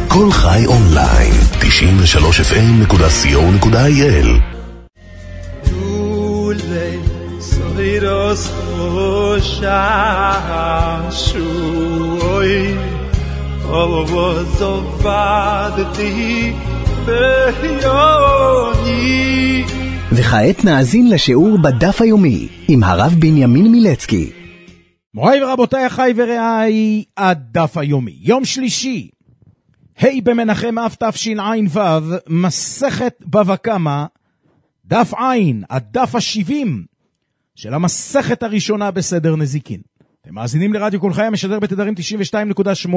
כל חי אונליין, 93fm.co.il. Soiros Shashui Ovozovadti Beyoni. וכעת נאזין לשיעור בדף היומי עם הרב בנימין מילצקי. מוריי ורבותיי, אחי ורעי, הדף היומי, יום שלישי, ה' במנחם אב תשע"ו, מסכת בבא קמא, דף עין, הדף ה-70 של המסכת הראשונה בסדר נזיקין. אתם מאזינים לרדיו כל חי, המשדר בתדרים 92.8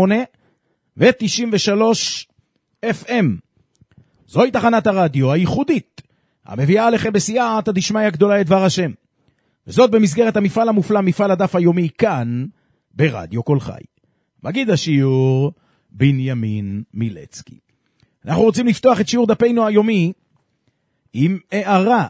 ו-93 FM. זוהי תחנת הרדיו הייחודית המביאה עליכם בסייעתא דשמיא גדולה את דבר השם, וזאת במסגרת המפעל המופלא, מפעל הדף היומי, כאן ברדיו כל חי. מגיד השיעור בנימין מילצקי. אנחנו רוצים לפתוח את שיעור דפנו היומי עם הערה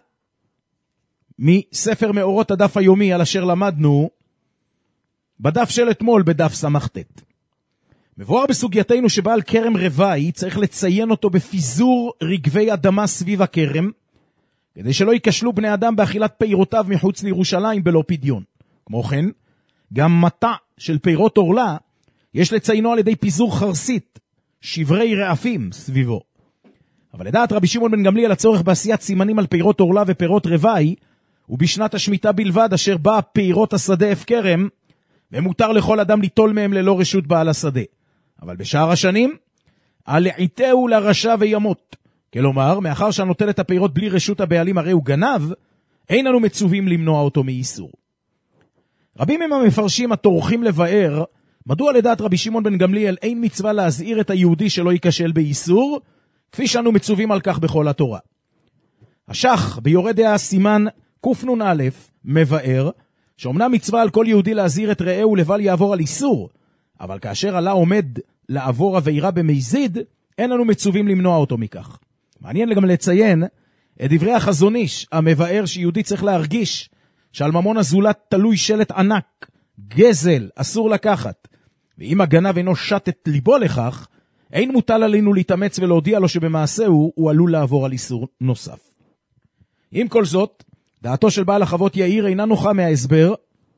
מספר מאורות הדף היומי על אשר למדנו בדף של אתמול בדף סמ"ט. מבואר בסוגייתנו שבעל כרם רווי צריך לציין אותו בפיזור רגבי אדמה סביב הכרם, כדי שלא יקשלו בני אדם באכילת פירותיו מחוץ לירושלים בלא פדיון. כמו כן, גם מטע של פירות אורלה יש לציינו על ידי פיזור חרסית, שברי רעפים סביבו. אבל לדעת רבי שמעון בן גמליאל הצורך בעשיית סימנים על פירות אורלה ופירות רווי, ובשנת השמיטה בלבד אשר באה פירות השדה הפקרם, ומותר לכל אדם ליטול מהם ללא רשות בעל השדה. אבל בשאר השנים, הלעיתהו לרשע וימות. כלומר, מאחר שהנוטל את הפירות בלי רשות הבעלים הרי הוא גנב, אין לנו מצווים למנוע אותו מאיסור. רבים הם המפרשים הטורחים לבאר, מדוע לדעת רבי שמעון בן גמליאל אין מצווה להזהיר את היהודי שלא ייכשל באיסור, כפי שאנו מצווים על כך בכל התורה. השח ביורד דעה סימן קנ"א מבאר, שאומנם מצווה על כל יהודי להזהיר את רעהו לבל יעבור על איסור, אבל כאשר עלה עומד לעבור עבירה במזיד, אין לנו מצווים למנוע אותו מכך. מעניין גם לציין את דברי החזון איש המבאר שיהודי צריך להרגיש שעל ממון הזולת תלוי שלט ענק, גזל, אסור לקחת, ואם הגנב אינו שט את ליבו לכך, אין מוטל עלינו להתאמץ ולהודיע לו שבמעשהו הוא עלול לעבור על איסור נוסף. עם כל זאת, דעתו של בעל החוות יאיר אינה נוחה מההסבר,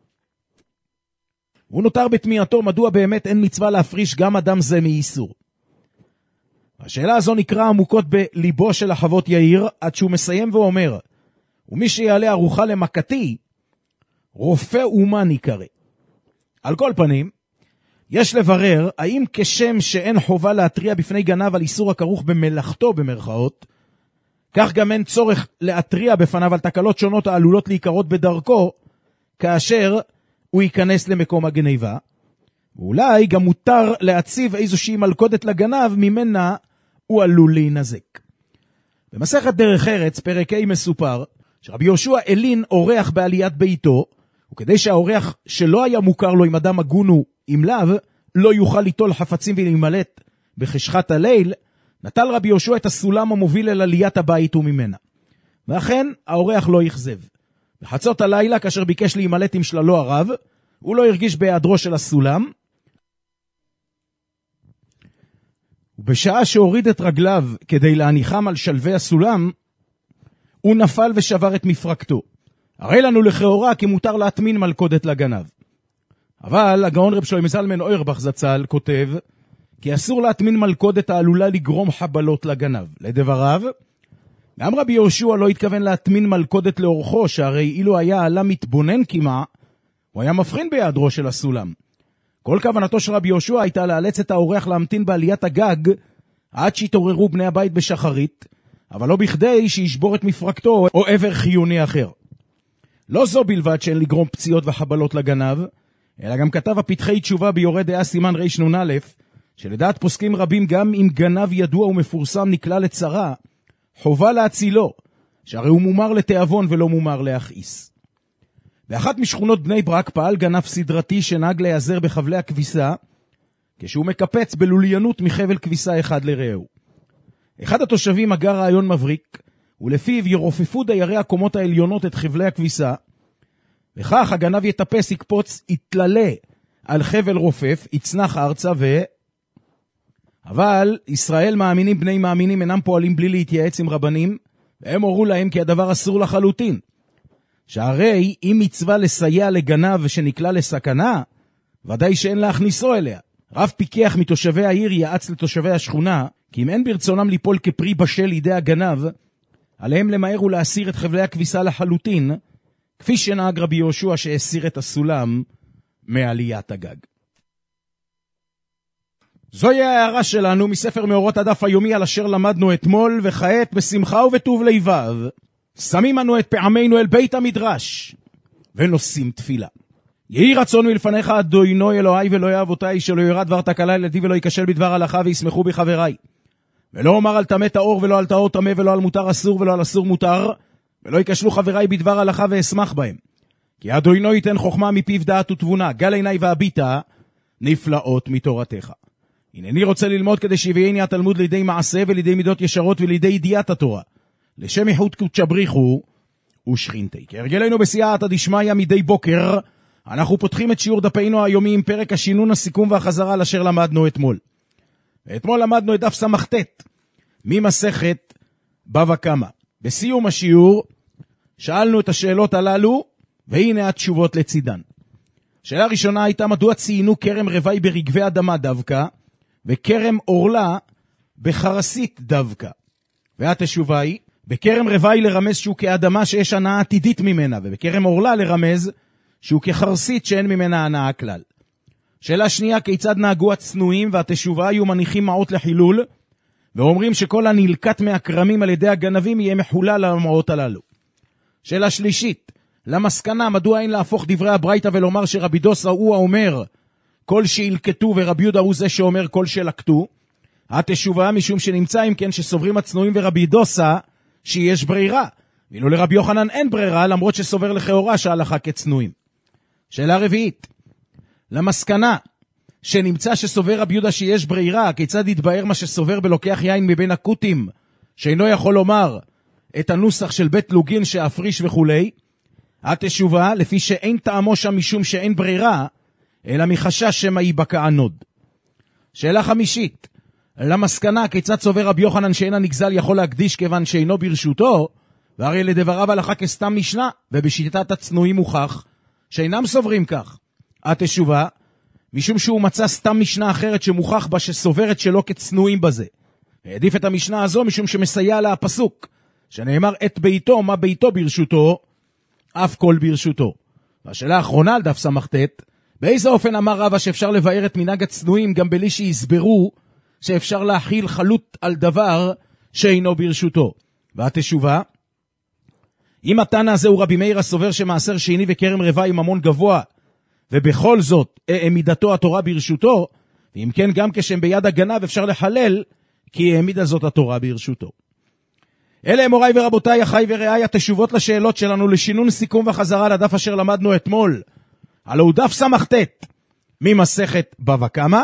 הוא נותר בתמיהתו מדוע באמת אין מצווה להפריש גם אדם זה מאיסור. השאלה הזו נקרא עמוקות בליבו של החוות יאיר, עד שהוא מסיים ואומר, ומי שיעלה ארוחה למכתי, רופא אומן יקרא. על כל פנים, יש לברר האם כשם שאין חובה להטריע בפני גנב על איסור הכרוך במלאכתו במרכאות, כך גם אין צורך להטריע בפניו על תקלות שונות העלולות להיקרות בדרכו, כאשר הוא ייכנס למקום הגניבה, ואולי גם מותר להציב איזושהי מלכודת לגנב ממנה הוא עלול להינזק. במסכת דרך ארץ, פרק ה' מסופר, שרבי יהושע אלין אורח בעליית ביתו, וכדי שהאורח שלא היה מוכר לו אם אדם הגון הוא אם לאו, לא יוכל ליטול חפצים ולהימלט בחשכת הליל, נטל רבי יהושע את הסולם המוביל אל עליית הבית וממנה. ואכן, האורח לא יחזב. בחצות הלילה, כאשר ביקש להימלט עם שללו הרב, הוא לא הרגיש בהיעדרו של הסולם, ובשעה שהוריד את רגליו כדי להניחם על שלבי הסולם, הוא נפל ושבר את מפרקתו. הרי לנו לכאורה כי מותר להטמין מלכודת לגנב. אבל הגאון רב שלמה זלמן אוירבך זצ"ל כותב, כי אסור להטמין מלכודת העלולה לגרום חבלות לגנב. לדבריו, גם רבי יהושע לא התכוון להטמין מלכודת לאורכו, שהרי אילו היה עלה מתבונן כמעט, הוא היה מבחין בהיעדרו של הסולם. כל כוונתו של רבי יהושע הייתה לאלץ את האורח להמתין בעליית הגג, עד שהתעוררו בני הבית בשחרית, אבל לא בכדי שישבור את מפרקתו או עבר חיוני אחר. לא זו בלבד שאין לגרום פציעות וחבלות לגנב, אלא גם כתב הפתחי תשובה ביורד דעה סימן רנ"א, שלדעת פוסקים רבים גם אם גנב ידוע ומפורסם נקלע לצרה, חובה להצילו, שהרי הוא מומר לתיאבון ולא מומר להכעיס. באחת משכונות בני ברק פעל גנב סדרתי שנהג להיעזר בחבלי הכביסה, כשהוא מקפץ בלוליינות מחבל כביסה אחד לרעהו. אחד התושבים הגה רעיון מבריק, ולפיו ירופפו דיירי הקומות העליונות את חבלי הכביסה, וכך הגנב יטפס, יקפוץ, יתללה על חבל רופף, יצנח ארצה אבל ישראל מאמינים בני מאמינים אינם פועלים בלי להתייעץ עם רבנים, והם הורו להם כי הדבר אסור לחלוטין. שהרי אם מצווה לסייע לגנב שנקלע לסכנה, ודאי שאין להכניסו אליה. רב פיקח מתושבי העיר יעץ לתושבי השכונה, כי אם אין ברצונם ליפול כפרי בשל לידי הגנב, עליהם למהר ולהסיר את חבלי הכביסה לחלוטין, כפי שנהג רבי יהושע שהסיר את הסולם מעליית הגג. זוהי ההערה שלנו מספר מאורות הדף היומי על אשר למדנו אתמול, וכעת בשמחה ובטוב לבב, שמים אנו את פעמינו אל בית המדרש, ונושאים תפילה. יהי רצון מלפניך אדוני אלוהי ואלוהי אבותיי, שלא ירד דבר תקלה ילדי ולא יקשל בדבר הלכה וישמחו בחבריי. ולא אומר על טמא טהור ולא על טהור טמא ולא על מותר אסור ולא על אסור מותר, ולא יקשלו חבריי בדבר הלכה ואשמח בהם. כי אדוני ייתן חוכמה מפיו דעת ותבונה, גל עיני והביטה נפלאות מתורתך. הנני רוצה ללמוד כדי שיביאני התלמוד לידי מעשה ולידי מידות ישרות ולידי ידיעת התורה, לשם איכות קודשא בריחו ושכינתי. כהרגלנו בסייעתא דשמיא מדי בוקר, אנחנו פותחים את שיעור דפינו היומי עם פרק השינון, הסיכום והחזרה על אשר למדנו אתמול. ואתמול למדנו את דף סמ"ט ממסכת בבא קמא. בסיום השיעור שאלנו את השאלות הללו, והנה התשובות לצידן. שאלה ראשונה הייתה מדוע ציינו כרם רווי ברגבי אדמה דווקא, וכרם אורלה בחרסית דווקא. והתשובה היא, בכרם רווי לרמז שהוא כאדמה שיש הנאה עתידית ממנה, ובכרם אורלה לרמז שהוא כחרסית שאין ממנה הנאה כלל. שאלה שנייה, כיצד נהגו הצנועים, והתשובה היו מניחים מעות לחילול, ואומרים שכל הנלקט מהקרמים על ידי הגנבים יהיה מחולל למעות הללו. שאלה שלישית, למסקנה מדוע אין להפוך דברי הברייתא ולומר שרבי דוסא הוא האומר כל שילקטו ורבי יהודה הוא זה שאומר כל שלקטו. התשובה משום שנמצא אם כן שסוברים הצנועים ורבי דוסא שיש ברירה, ואילו לרבי יוחנן אין ברירה למרות שסובר לכאורה שההלכה כצנועים. שאלה רביעית, למסקנה שנמצא שסובר רבי יהודה שיש ברירה, כיצד יתבהר מה שסובר בלוקח יין מבין הקוטים, שאינו יכול לומר את הנוסח של בית לוגין שאפריש וכולי. התשובה, לפי שאין טעמו שם משום שאין ברירה, אלא מחשש שמא ייבקע הנוד. שאלה חמישית, למסקנה כיצד סובר רבי יוחנן שאין הנגזל יכול להקדיש כיוון שאינו ברשותו, והרי לדבריו הלכה כסתם משנה, ובשיטת הצנועים מוכח שאינם סוברים כך. התשובה, משום שהוא מצא סתם משנה אחרת שמוכח בה שסוברת שלא כצנועים בזה. העדיף את המשנה הזו משום שמסייע לה הפסוק, שנאמר את ביתו, מה ביתו ברשותו, אף כל ברשותו. והשאלה האחרונה על דף סמ"ט, באיזה אופן אמר רבא שאפשר לבאר את מנהג הצנועים גם בלי שיסברו שאפשר להחיל חלות על דבר שאינו ברשותו. והתשובה, אם התנא הזה הוא רבי מאיר הסובר שמעשר שני וכרם רווי ממון גבוה, ובכל זאת העמידתו התורה ברשותו, ואם כן גם כשהם ביד הגנב אפשר לחלל, כי העמידה זאת התורה ברשותו. אלה הם מוריי ורבותיי, אחי ורעי, התשובות לשאלות שלנו לשינון סיכום וחזרה לדף אשר למדנו אתמול. הלא הוא דף סמ"ט ממסכת בבא קמא.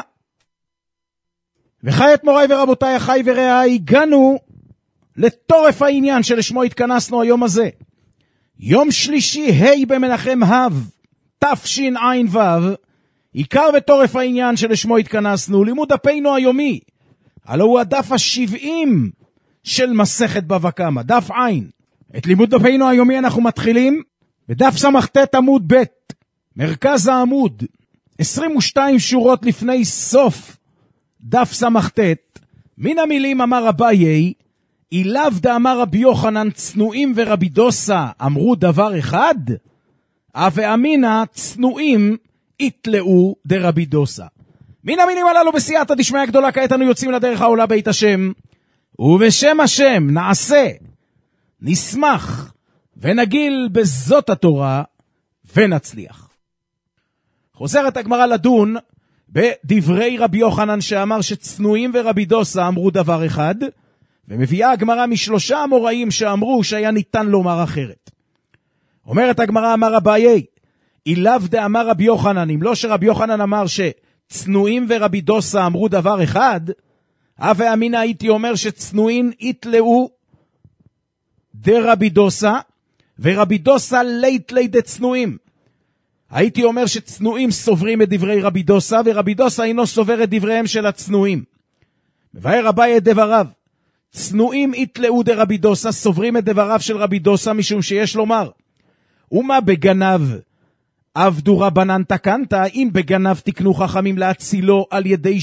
וכעת מוריי ורבותיי, אחי ורעי, הגענו לטורף העניין שלשמו התכנסנו היום הזה. יום שלישי ה' במנחם ה' תשע"ו, עיקר וטורף העניין שלשמו התכנסנו, לימוד דפינו היומי. הלא הוא הדף ה-70 של מסכת בבא קמא, דף עין. את לימוד דפינו היומי אנחנו מתחילים בדף סמ"ט עמוד ב', מרכז העמוד, 22 שורות לפני סוף דף סמ"ט. מן המילים אמר אביי, אילאו דאמר רבי יוחנן צנועים ורבי דוסא אמרו דבר אחד, הווה אמינא צנועים יתלאו דרבי דוסא. מן המילים הללו בסייעתא דשמיא גדולה, כעת אנו יוצאים לדרך העולה בית השם, ובשם השם נעשה, נשמח ונגיל בזאת התורה ונצליח. חוזרת הגמרא לדון בדברי רבי יוחנן שאמר שצנועים ורבי דוסא אמרו דבר אחד, ומביאה הגמרא משלושה אמוראים שאמרו שהיה ניתן לומר אחרת. אומרת הגמרא, אמר אביי, אילאו דאמר רבי יוחנן, אם לא שרבי יוחנן אמר שצנועים ורבי דוסא אמרו דבר אחד, הווה אמינא הייתי אומר שצנועים יתלאו דרבי דוסא, ורבי דוסא ליתלי דצנועים. הייתי אומר שצנועים סוברים את דברי רבי דוסא, ורבי דוסא אינו סובר את דבריהם של הצנועים. מבאר אביי את דבריו. צנועים יתלאו דרבי דוסה, סוברים את דבריו של רבי דוסה, משום שיש לומר, ומה בגנב עבדו רבנן תקנת, אם בגנב תקנו חכמים להצילו על ידי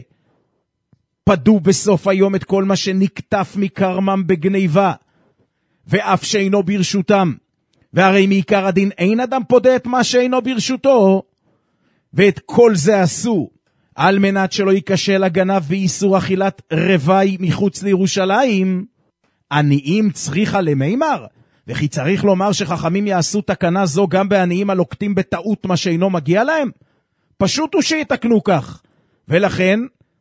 שפדו בסוף היום את כל מה שנקטף מקרמם בגניבה, ואף שאינו ברשותם, והרי מעיקר הדין אין אדם פודה את מה שאינו ברשותו, ואת כל זה עשו על מנת שלא יקשה לגנב ואיסור אכילת רווי מחוץ לירושלים. עניים צריכה למימר, וכי צריך לומר שחכמים יעשו תקנה זו גם בעניים הלוקטים בטעות מה שאינו מגיע להם? פשוט הוא שיתקנו כך. ולכן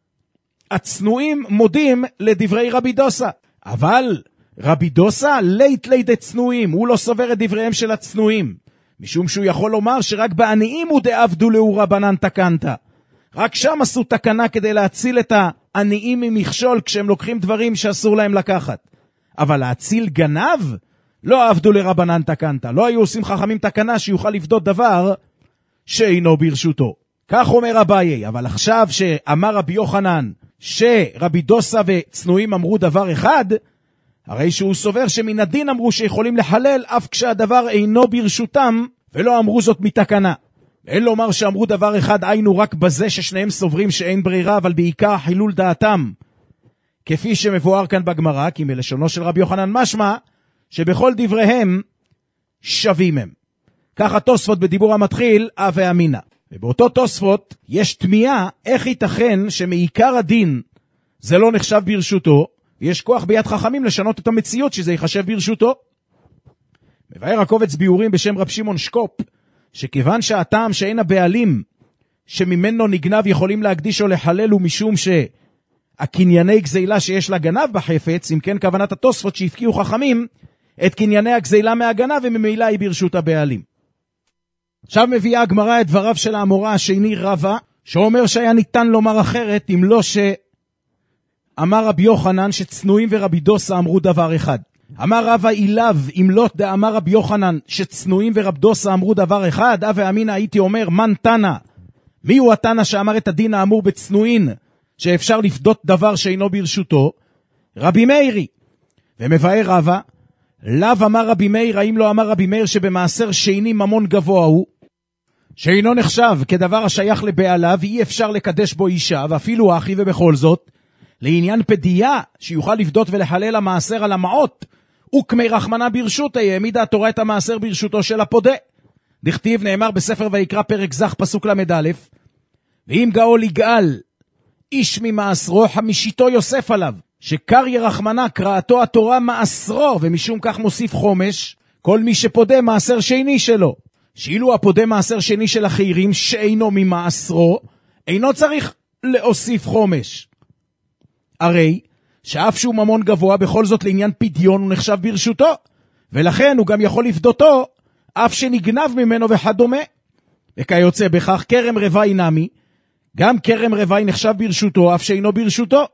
הצנועים מודים לדברי רבי דוסה. אבל רבי דוסה לית דצנועים, הוא לא סובר את דבריהם של הצנועים, משום שהוא יכול לומר שרק בעניים הוא דעבדו לאו רבנן תקנת. רק שם עשו תקנה כדי להציל את העניים ממכשול כשהם לוקחים דברים שאסור להם לקחת. אבל להציל גנב? לא עבדו לרבנן תקנת. לא היו עושים חכמים תקנה שיוכל לפדות דבר שאינו ברשותו. כך אומר אביי. אבל עכשיו שאמר רבי יוחנן שרבי דוסה וצנועים אמרו דבר אחד, הרי שהוא סובר שמן הדין אמרו שיכולים לחלל אף כשהדבר אינו ברשותם, ולא אמרו זאת מתקנה. אין לומר שאמרו דבר אחד היינו רק בזה ששניהם סוברים שאין ברירה, אבל בעיקר חילול דעתם, כפי שמבואר כאן בגמרא, כי מלשונו של רבי יוחנן משמע שבכל דבריהם שווים הם. ככה תוספות בדיבור המתחיל אבי אמינה. ובאותו תוספות יש תמיהה איך ייתכן שמעיקר הדין זה לא נחשב ברשותו, ויש כוח ביד חכמים לשנות את המציאות שזה ייחשב ברשותו. מבאר הקובץ ביורים בשם רב שמעון שקופ, שכיוון שהטעם שאין הבעלים שממנו נגנב יכולים להקדיש או לחלל הוא משום שהקנייני גזילה שיש לגנב בחפץ, אם כן כוונת התוספות שהפקיעו חכמים את קנייני הגזילה מהגנב וממילא היא ברשות הבעלים. עכשיו מביאה הגמרא את דבריו של האמורא השני רבא, שאומר שהיה ניתן לומר אחרת אם לא שאמר רבי יוחנן שצנועים ורבי דוסה אמרו דבר אחד. אמר רבא אילב, אם לא דאמר רבי יוחנן שצנועים ורב דוסה אמרו דבר אחד, אבי אמינא הייתי אומר מן תנא, מי הוא התנא שאמר את הדין האמור בצנועים שאפשר לפדות דבר שאינו ברשותו? רבי מאירי. ומבאר רבא, לאו אמר רבי מאיר, האם לא אמר רבי מאיר שבמעשר שני ממון גבוה הוא, שאינו נחשב כדבר השייך לבעליו, אי אפשר לקדש בו אישה, ואפילו אחי, ובכל זאת, לעניין פדייה, שיוכל לפדות ולחלל המעשר על המעות, וכמי רחמנה ברשות, העמידה התורה את המעשר ברשותו של הפודה. דכתיב נאמר בספר ויקרא פרק זך פסוק למד א', ואם גאול יגאל איש ממעשרו, חמישיתו יוסף עליו, שקריה רחמנה קראתו התורה מעשרו, ומשום כך מוסיף חומש, כל מי שפודה מעשר שני שלו. שאילו הפודה מעשר שני של אחרים שאינו ממעשרו, אינו צריך להוסיף חומש. הרי שאף שהוא ממון גבוה, בכל זאת לעניין פדיון הוא נחשב ברשותו, ולכן הוא גם יכול לפדותו, אף שנגנב ממנו וכדומה. וכיוצא בכך כרם רווי נמי, גם כרם רווי נחשב ברשותו, אף שאינו ברשותו.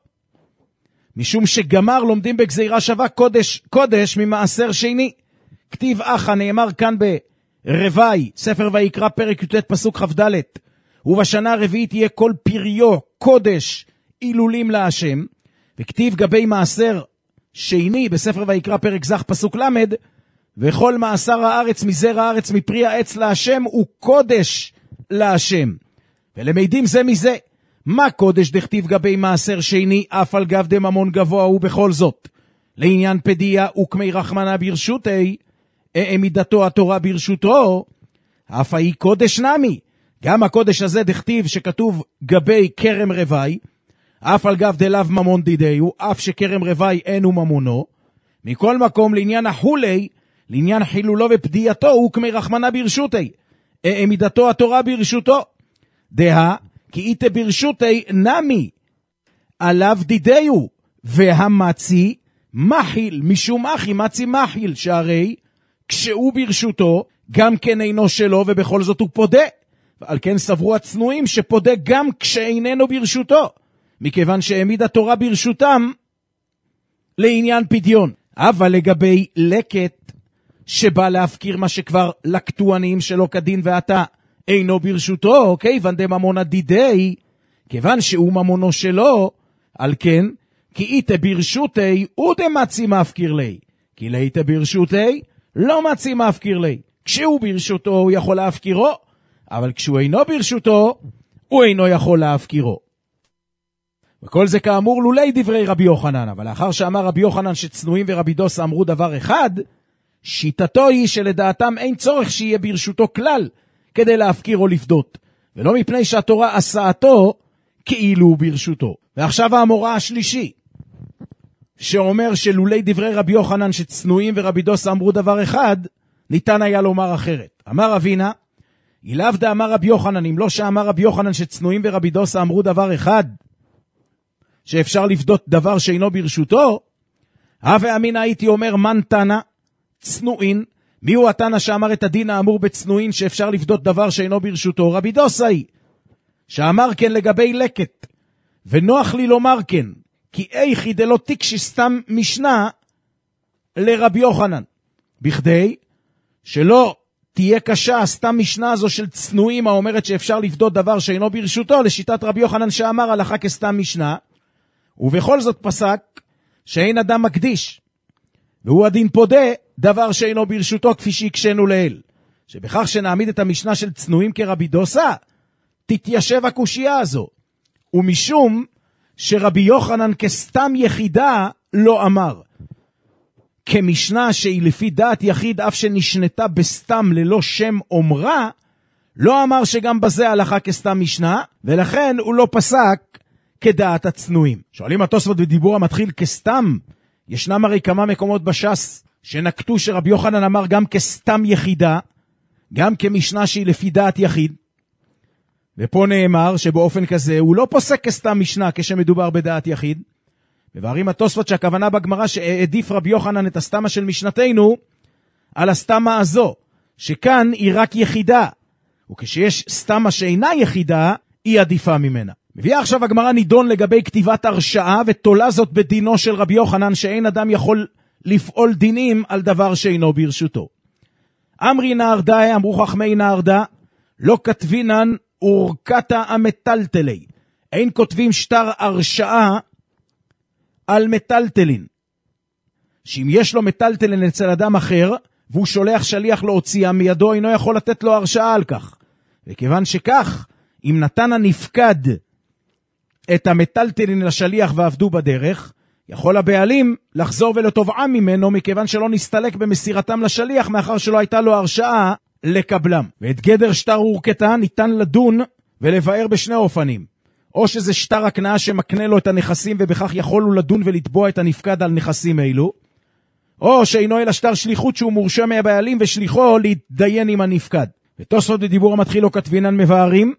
משום שגמר לומדים בגזירה שווה קודש ממעשר שני. כתיב אחא נאמר כאן ברווי, ספר ויקרא פרק י"ט פסוק כ"ד, ובשנה הרביעית יהיה כל פריו קודש אילולים להשם. וכתיב גבי מעשר שני בספר ויקרא פרק זך פסוק למד, וכל מעשר הארץ מזרע הארץ מפרי העץ להשם הוא קודש להשם. ולמידים זה מזה, מה קודש דכתיב גבי מעשר שני אף על גב דממון גבוה ובכל זאת לעניין פדיה וכמי רחמנה ברשותי, העמידתו התורה ברשותו, אף היא קודש נמי. גם הקודש הזה דכתיב שכתוב גבי כרם רווי, אף על גב דלאו ממון דידיו, אף שכרם רווי אין הוא ממונו. מכל מקום לעניין החולי, לעניין חילולו ופדייתו הוא כמי רחמנה ברשותי, העמידתו התורה ברשותו. דה כי איתה ברשותי נמי עליו דידיו, והמצי מחיל משום אחי מצי מחיל, שהרי כשהוא ברשותו גם כן אינו שלו ובכל זאת הוא פודה. ועל כן סברו הצנועים שפודה גם כשאיננו ברשותו, מכיוון שהעמיד התורה ברשותם לעניין פדיון. אבל לגבי לקט שבא להפקיר מה שכבר לקטו עניים שלו כדין ועתה אינו ברשותו, כיוון דממון הדידי, כיוון שהוא ממונו שלו, על כן, כי איתה ברשותי ודמצי מפקיר לי. כי לאיתה ברשותי לא מצי מפקיר לי. כשהוא ברשותו הוא יכול להפקירו, אבל כשהוא אינו ברשותו הוא אינו יכול להפקירו. וכל זה כאמור לולי דברי רבי יוחנן, אבל לאחר שאמר רבי יוחנן שצנועים ורבי דוסה אמרו דבר אחד, שיטתו היא שלדעתם אין צורך שיהיה ברשותו כלל כדי להפקיר או לפדות, ולא מפני שהתורה עשאתו כאילו הוא ברשותו. ועכשיו האמורה השלישי, שאומר שלולי דברי רבי יוחנן שצנועים ורבי דוסה אמרו דבר אחד, ניתן היה לומר אחרת. אמר אבינה, אילאו דאמר רבי יוחנן, אם לא שאמר רבי יוחנן שצנועים ורבי דוסה אמרו דבר אחד, שאפשר לפדות דבר שאינו ברשותו, הווה אמינא הייתי אומר מן תנא צנועין, מי הוא התנא שאמר את הדין האמור בצנועין שאפשר לפדות דבר שאינו ברשותו? רבי דוסאי, שאמר כן לגבי לקט, ונוח לי לומר כן, כי איכי דלא תיקשי סתם משנה לרבי יוחנן, בכדי שלא תהיה קשה סתם משנה הזו של צנועים האומרת שאפשר לפדות דבר שאינו ברשותו, לשיטת רבי יוחנן שאמר הלכה כסתם משנה, ובכל זאת פסק שאין אדם מקדיש, והוא הדין פודה דבר שאינו ברשותו כפי שהקשנו לאל, שבכך שנעמיד את המשנה של צנועים כרבי דוסה, תתיישב הקושייה הזו, ומשום שרבי יוחנן כסתם יחידה לא אמר, כמשנה שהיא לפי דעת יחיד אף שנשנתה בסתם ללא שם אומרה, לא אמר שגם בזה הלכה כסתם משנה, ולכן הוא לא פסק כדעת הצנועים. שואלים התוספות בדיבור המתחיל כסתם, ישנם הרי כמה מקומות בש"ס שנקטו שרבי יוחנן אמר גם כסתם יחידה, גם כמשנה שהיא לפי דעת יחיד, ופה נאמר שבאופן כזה הוא לא פוסק כסתם משנה כשמדובר בדעת יחיד. מבארים התוספות שהכוונה בגמרא שהעדיף רבי יוחנן את הסתמה של משנתנו על הסתמה הזו, שכאן היא רק יחידה, וכשיש סתמה שאינה יחידה היא עדיפה ממנה. מביאה עכשיו הגמרא נידון לגבי כתיבת הרשעה, ותולה זאת בדינו של רבי יוחנן שאין אדם יכול לפעול דינים על דבר שאינו ברשותו. אמרי נהרדה, אמרו חכמי נהרדה, לא כתבינן אורקתא המטלטלי, אין כותבים שטר הרשעה על מטלטלין, שאם יש לו מטלטלין אצל אדם אחר והוא שולח שליח להוציאה מידו, אינו יכול לתת לו הרשעה על כך. וכיוון שכך, אם נתן הנפקד את המטלטלין לשליח ועבדו בדרך, יכול הבעלים לחזור ולתובעם ממנו, מכיוון שלא נסתלק במסירתם לשליח, מאחר שלא הייתה לו הרשעה לקבלם. ואת גדר שטר אורקתא ניתן לדון ולבאר בשני אופנים. או שזה שטר הקנאה שמקנה לו את הנכסים, ובכך יכול הוא לדון ולתבוע את הנפקד על נכסים אלו, או שאינו אלא שטר שליחות שהוא מורשה מהבעלים ושליחו להתדיין עם הנפקד. ותוספות בדיבור המתחיל לא כתבינן מבארים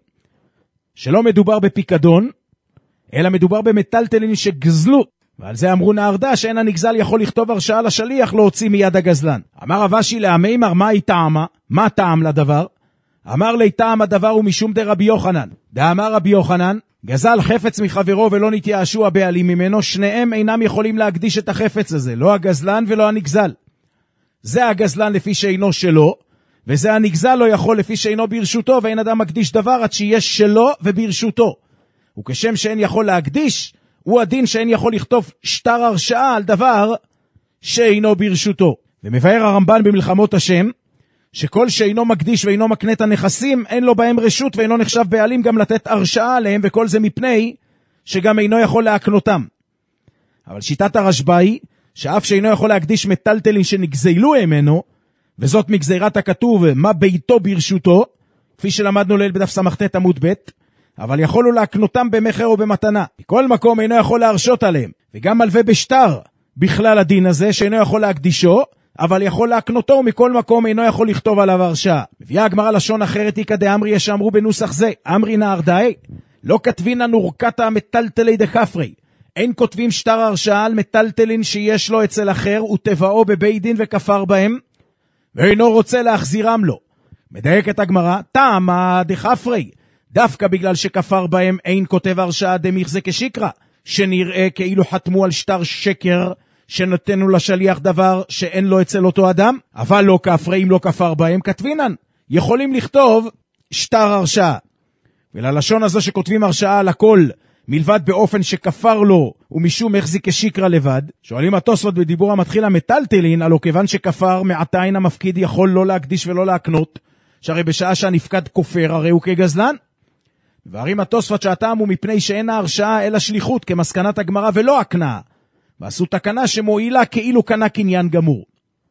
שלא מדובר בפיקדון, אלא מדובר במטלטלין שגזלו, ועל זה אמרו נהרדה שאין הנגזל יכול לכתוב הרשאה לשליח להוציא מיד הגזלן. אמר רב אשי לעמימר, מה היא טעמה? מה טעם לדבר? אמר לי טעם הדבר הוא משום דרבי יוחנן. דאמר רבי יוחנן, גזל חפץ מחברו ולא נתייאשו הבעלים ממנו, שניהם אינם יכולים להקדיש את החפץ הזה, לא הגזלן ולא הנגזל. זה הגזלן לפי שאינו שלו, וזה הנגזל לא יכול לפי שאינו ברשותו, ואין אדם מקדיש דבר עד שיש שלו וברשותו. וכשם שאין יכול להקדיש, הוא הדין שאין יכול לכתוב שטר הרשאה על דבר שאינו ברשותו. ומבאר הרמב"ן במלחמות השם, שכל שאינו מקדיש ואינו מקנה את הנכסים, אין לו בהם רשות ואינו נחשב בעלים גם לתת הרשאה עליהם, וכל זה מפני שגם אינו יכול להקנותם. אבל שיטת הרשב"א היא, שאף שאינו יכול להקדיש מטלטלין שנגזלו ממנו, וזאת מגזירת הכתוב מה ביתו ברשותו, כפי שלמדנו ליל בדף סמכת עמוד ב', אבל יכולו להקנותם במחר או במתנה. בכל מקום אינו יכול להרשות עליהם, וגם מלווה בשטר בכלל הדין הזה שאינו יכול להקדישו, אבל יכול להקנותו, ומכל מקום אינו יכול לכתוב עליו הרשאה. מביאה הגמרא לשון אחרת, היא כדאמרי יש שאמרו בנוסח זה, אמרי נהרדאי, לא כתבינן אורקתא המטלטלי דכפרי, אין כותבים שטר הרשאה על מטלטלין שיש לו אצל אחר, ותבעו בבית דין וכפר בהם, ואינו רוצה להחזירם לו. מדייקת הגמרא, טעמה דכפרי, דווקא בגלל שכפר בהם אין כותב הרשאה דמיחזה כשיקרא, שנראה כאילו חתמו על שטר שקר, שנתנו לשליח דבר שאין לו אצל אותו אדם, אבל לא כפרי, אם לא כפר בהם, כתבינן, יכולים לכתוב שטר הרשאה. וללשון הזו שכותבים הרשאה על הכל, מלבד באופן שכפר לו ומשום החזיק כשיקרא לבד. שואלים התוספות בדיבור המתחיל המטלטלין, הלא כיוון שכפר מעתיים המפקיד יכול לא להקדיש ולא להקנות, שהרי בשעה שהנפקד כופר הרי הוא כגזלן. והרים התוספות שהטעם הוא מפני שאין ההרשאה אלא שליחות כמסקנת הגמרא ולא הקנאה, ועשו תקנה שמועילה כאילו קנה קניין גמור.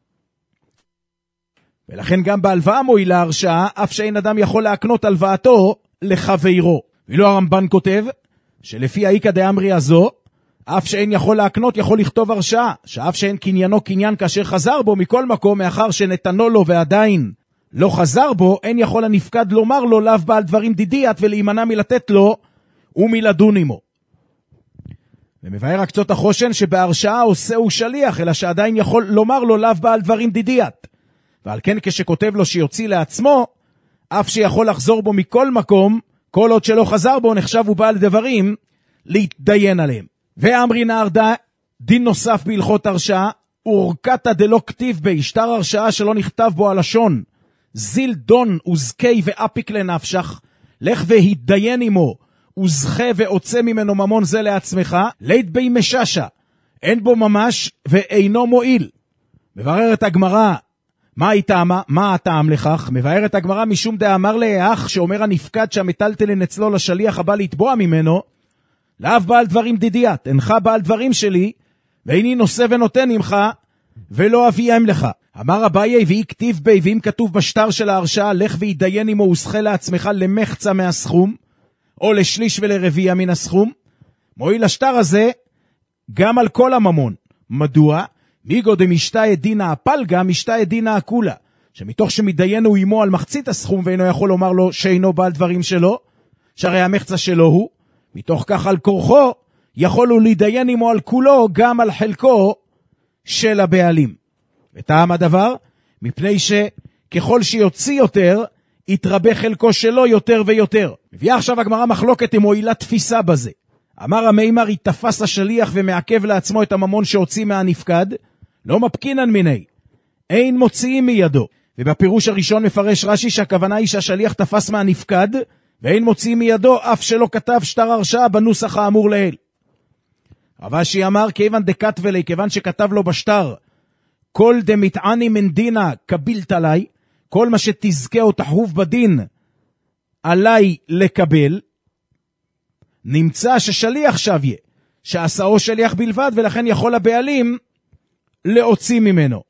ולכן גם בהלוואה מועילה הרשאה, אף שאין אדם יכול להקנות הלוואתו לחברו. ואילו הרמב"ן כותב שלפי האיקא דאמרי הזו, אף שאין יכול להקנות יכול לכתוב הרשאה, שאף שאין קניינו קניין כאשר חזר בו, מכל מקום מאחר שנתנו לו ועדיין לא חזר בו, אין יכול הנפקד לומר לו לאו בעל דברים דידיית ולהימנע מלתת לו ומלדון עמו. ומבאר הקצות החושן שבהרשאה עושה הוא שליח, אלא שעדיין יכול לומר לו לאו בעל דברים דידיית. ועל כן כשכותב לו שיוציא לעצמו, אף שיכול לחזור בו מכל מקום, כל עוד שלא חזר בו נחשב הוא בעל דברים להתדיין עליהם. ואמרי נהרדה, דין נוסף בהלכות הרשאה, אורקתא דלא כתיב בי, שטר הרשאה שלא נכתב בו הלשון, זיל דון וזקי ואפיק לנפשך, לך והתדיין עמו, וזכה ועוצה ממנו ממון זה לעצמך, לית בי מששה, אין בו ממש ואינו מועיל. מבררת הגמרא, מה הטעם לכך? מבארת הגמרא משום דאמר לאח, שאומר הנפקד שהמטלטלין אצלו לשליח הבא לתבוע ממנו, לאו בעל דברים דידיית, אינך בעל דברים שלי, ואיני נושא ונותן עמך, ולא אביהם לך. אמר אביי, ואי כתיב בי, ואם כתוב בשטר של ההרשאה, לך וידיין עמו וזכה לעצמך למחצה מהסכום, או לשליש ולרביע מן הסכום, מועיל השטר הזה גם על כל הממון. מדוע? מיגו דמשתא דינה הפלגה, משתא דינה הכולה, שמתוך שמתדיינו עמו על מחצית הסכום, ואינו יכול לומר לו שאינו בעל דברים שלו, שהרי המחצה שלו הוא, מתוך כך על כורחו, יכול הוא להידיין עמו על כולו, גם על חלקו של הבעלים. וטעם הדבר, מפני שככל שיוציא יותר, יתרבה חלקו שלו יותר ויותר. מביאה עכשיו הגמרא מחלוקת עם מועילה תפיסה בזה. אמר המימר, יתפס השליח ומעכב לעצמו את הממון שהוציא מהנפקד, לא מפקינן מיני, אין מוציאים מידו. ובפירוש הראשון מפרש רש"י שהכוונה היא שהשליח תפס מהנפקד, ואין מוציאים מידו אף שלא כתב שטר הרשאה בנוסח האמור לעיל. רב אשי אמר, כיוון דקתבלי, כיוון שכתב לו בשטר, כל דמתעני מן דינה קבילת עליי, כל מה שתזכה או תחוב בדין עליי לקבל, נמצא ששליח שוויה, שעשאו שליח בלבד, ולכן יכול הבעלים להוציא ממנו.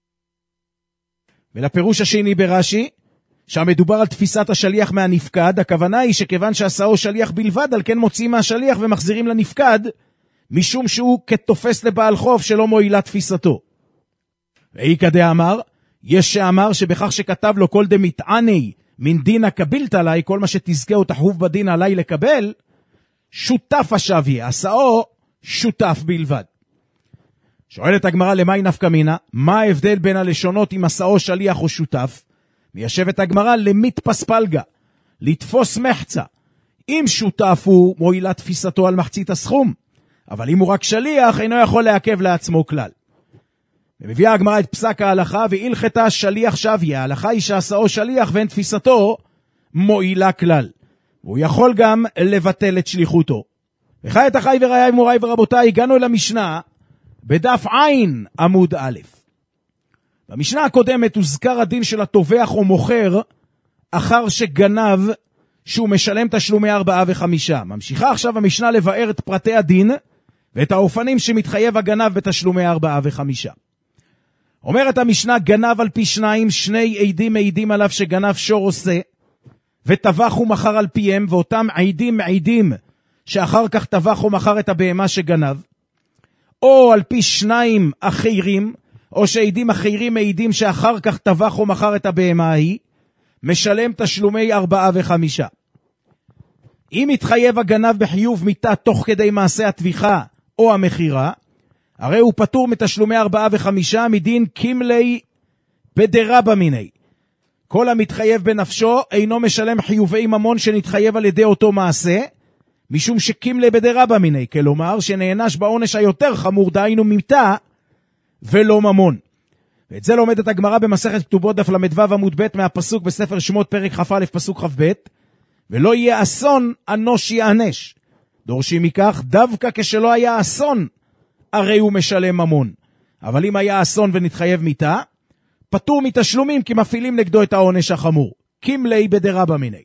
ולפירוש השני ברש"י, שהמדובר על תפיסת השליח מהנפקד, הכוונה היא שכיוון שעשאו שליח בלבד, על כן מוציאים מהשליח ומחזירים לנפקד, משום שהוא כתופס לבעל חוב שלא מועילה תפיסתו. ואיקא דאמר, יש שאמר שבכך שכתב לו כל דמתעני מן דינה קבילת עליי, כל מה שתזכה או תחוב בדין עליי לקבל, שותף השוויה, עשאו שותף בלבד. שואלת הגמרא, למאי נפקא מינה? מה ההבדל בין הלשונות אם עשאו שליח או שותף? מיישבת הגמרא, למתפס פלגה, לתפוס מחצה. אם שותף הוא מועילה תפיסתו על מחצית הסכום, אבל אם הוא רק שליח אינו יכול לעכב לעצמו כלל. ומביאה הגמרא את פסק ההלכה, והלכתה שליח שוויה, ההלכה היא שעשאו שליח ואין תפיסתו מועילה כלל. והוא יכול גם לבטל את שליחותו. וחי את החי וראי מוריי ורבותיי, הגענו אל המשנה בדף עין עמוד א'. במשנה הקודמת הוזכר הדין של התובח או מוכר אחר שגנב שהוא משלם תשלומי 4 ו5. ממשיכה עכשיו המשנה לבאר את פרטי הדין ואת האופנים שמתחייב הגנב בתשלומי 4 ו5. אומרת המשנה, גנב על פי 2, 2 עדים מעידים עליו שגנב שור עושה, וטבח ומחר על פיהם, ואותם עדים מעידים שאחר כך טבח ומחר את הבהמה שגנב, או על פי 2 אחרים, או שעדים אחרים מעידים שאחר כך טבח ומחר את הבהמה ההיא, משלם תשלומי 4 ו5. אם יתחייב הגנב בחיוב מיתה תוך כדי מעשה הטביחה או המחירה, הרי הוא פטור מתשלומי 4 ו5 מדין קימלי בדרבא מיני. כל המתחייב בנפשו אינו משלם חיובי ממון שנתחייב על ידי אותו מעשה, משום שקימלי בדרבא מיני, כלומר שנענש בעונש היותר חמור, דהיינו מיתה ולא ממון. ואת זה לומדת הגמרא במסכת כתובות דף ל"ו עמוד ב' מהפסוק בספר שמות פרק כ"א פסוק כ"ב, ולא יהיה אסון אנוש יענש. דורשים מכך דווקא כשלא היה אסון, הרי הוא משלם ממון. אבל אם היה אסון ונתחייב מיתה, פטור מתשלומים כי מפעילים נגדו את העונש החמור. כמלי בדרבא מיני.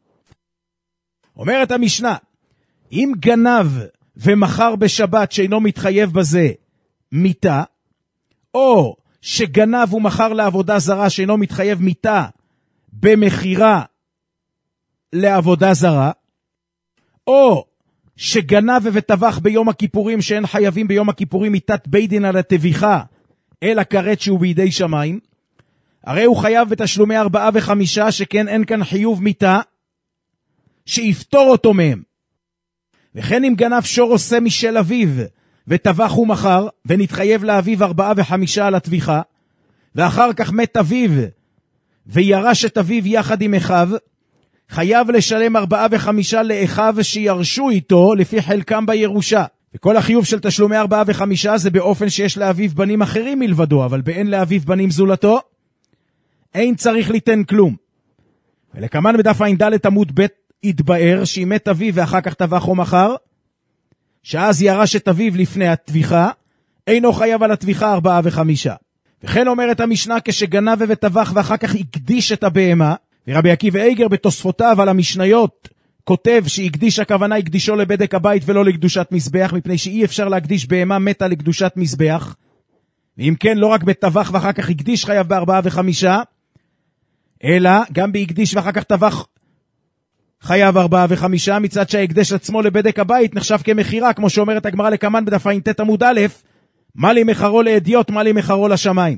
אומרת המשנה, אם גנב ומכר בשבת שאינו מתחייב בזה מיתה, או שגנב ומכר לעבודה זרה שאינו מתחייב מיתה במחירה לעבודה זרה, או שגנב וטבח ביום הכיפורים שאין חייבים ביום הכיפורים מיתת בית דין על הטביחה, אלא כרת שהוא בידי שמיים, הרי הוא חייב בתשלומי 4 ו5, שכן אין כאן חיוב מיתה שיפתור אותו מהם. וכן אם גנב שור עושה משל אביו וטבח ומכר, ונתחייב לאביו 4 ו5 על הטביחה, ואחר כך מת אביו וירש את אביו יחד עם אחיו, חייב לשלם 4 ו5 לאחיו שירשו איתו לפי חלקם בירושה. וכל החיוב של תשלומי 4 ו5 זה באופן שיש לאביו בנים אחרים מלבדו, אבל באין לאביו בנים זולתו, אין צריך ליתן כלום. ולכמן בדף ע"ד עמוד ב' התבאר שאם מת אביו ואחר כך טבח או מכר, שאז ירש את אביו לפני הטביחה, אינו חייב על הטביחה 4 ו5. וכן אומרת המשנה, כשגנב וטבח ואחר כך הקדיש את הבהמה, ורבי עקיבא איגר בתוספותיו על המשניות כותב שהקדיש, הכוונה הקדישו לבדק הבית ולא לקדושת מזבח, מפני שאי אפשר להקדיש בהמה מתה לקדושת מזבח. ואם כן, לא רק בטבח ואחר כך הקדיש חייב ב4 ו5, אלא גם בהקדיש ואחר כך טבח חייב 4 ו5, מצד שההקדש עצמו לבדק הבית נחשב כמחירה, כמו שאומרת הגמרא לקמן בדף ע"ט עמוד א', מה לי מחרו לאדיוט, מה לי מחרו לשמיים.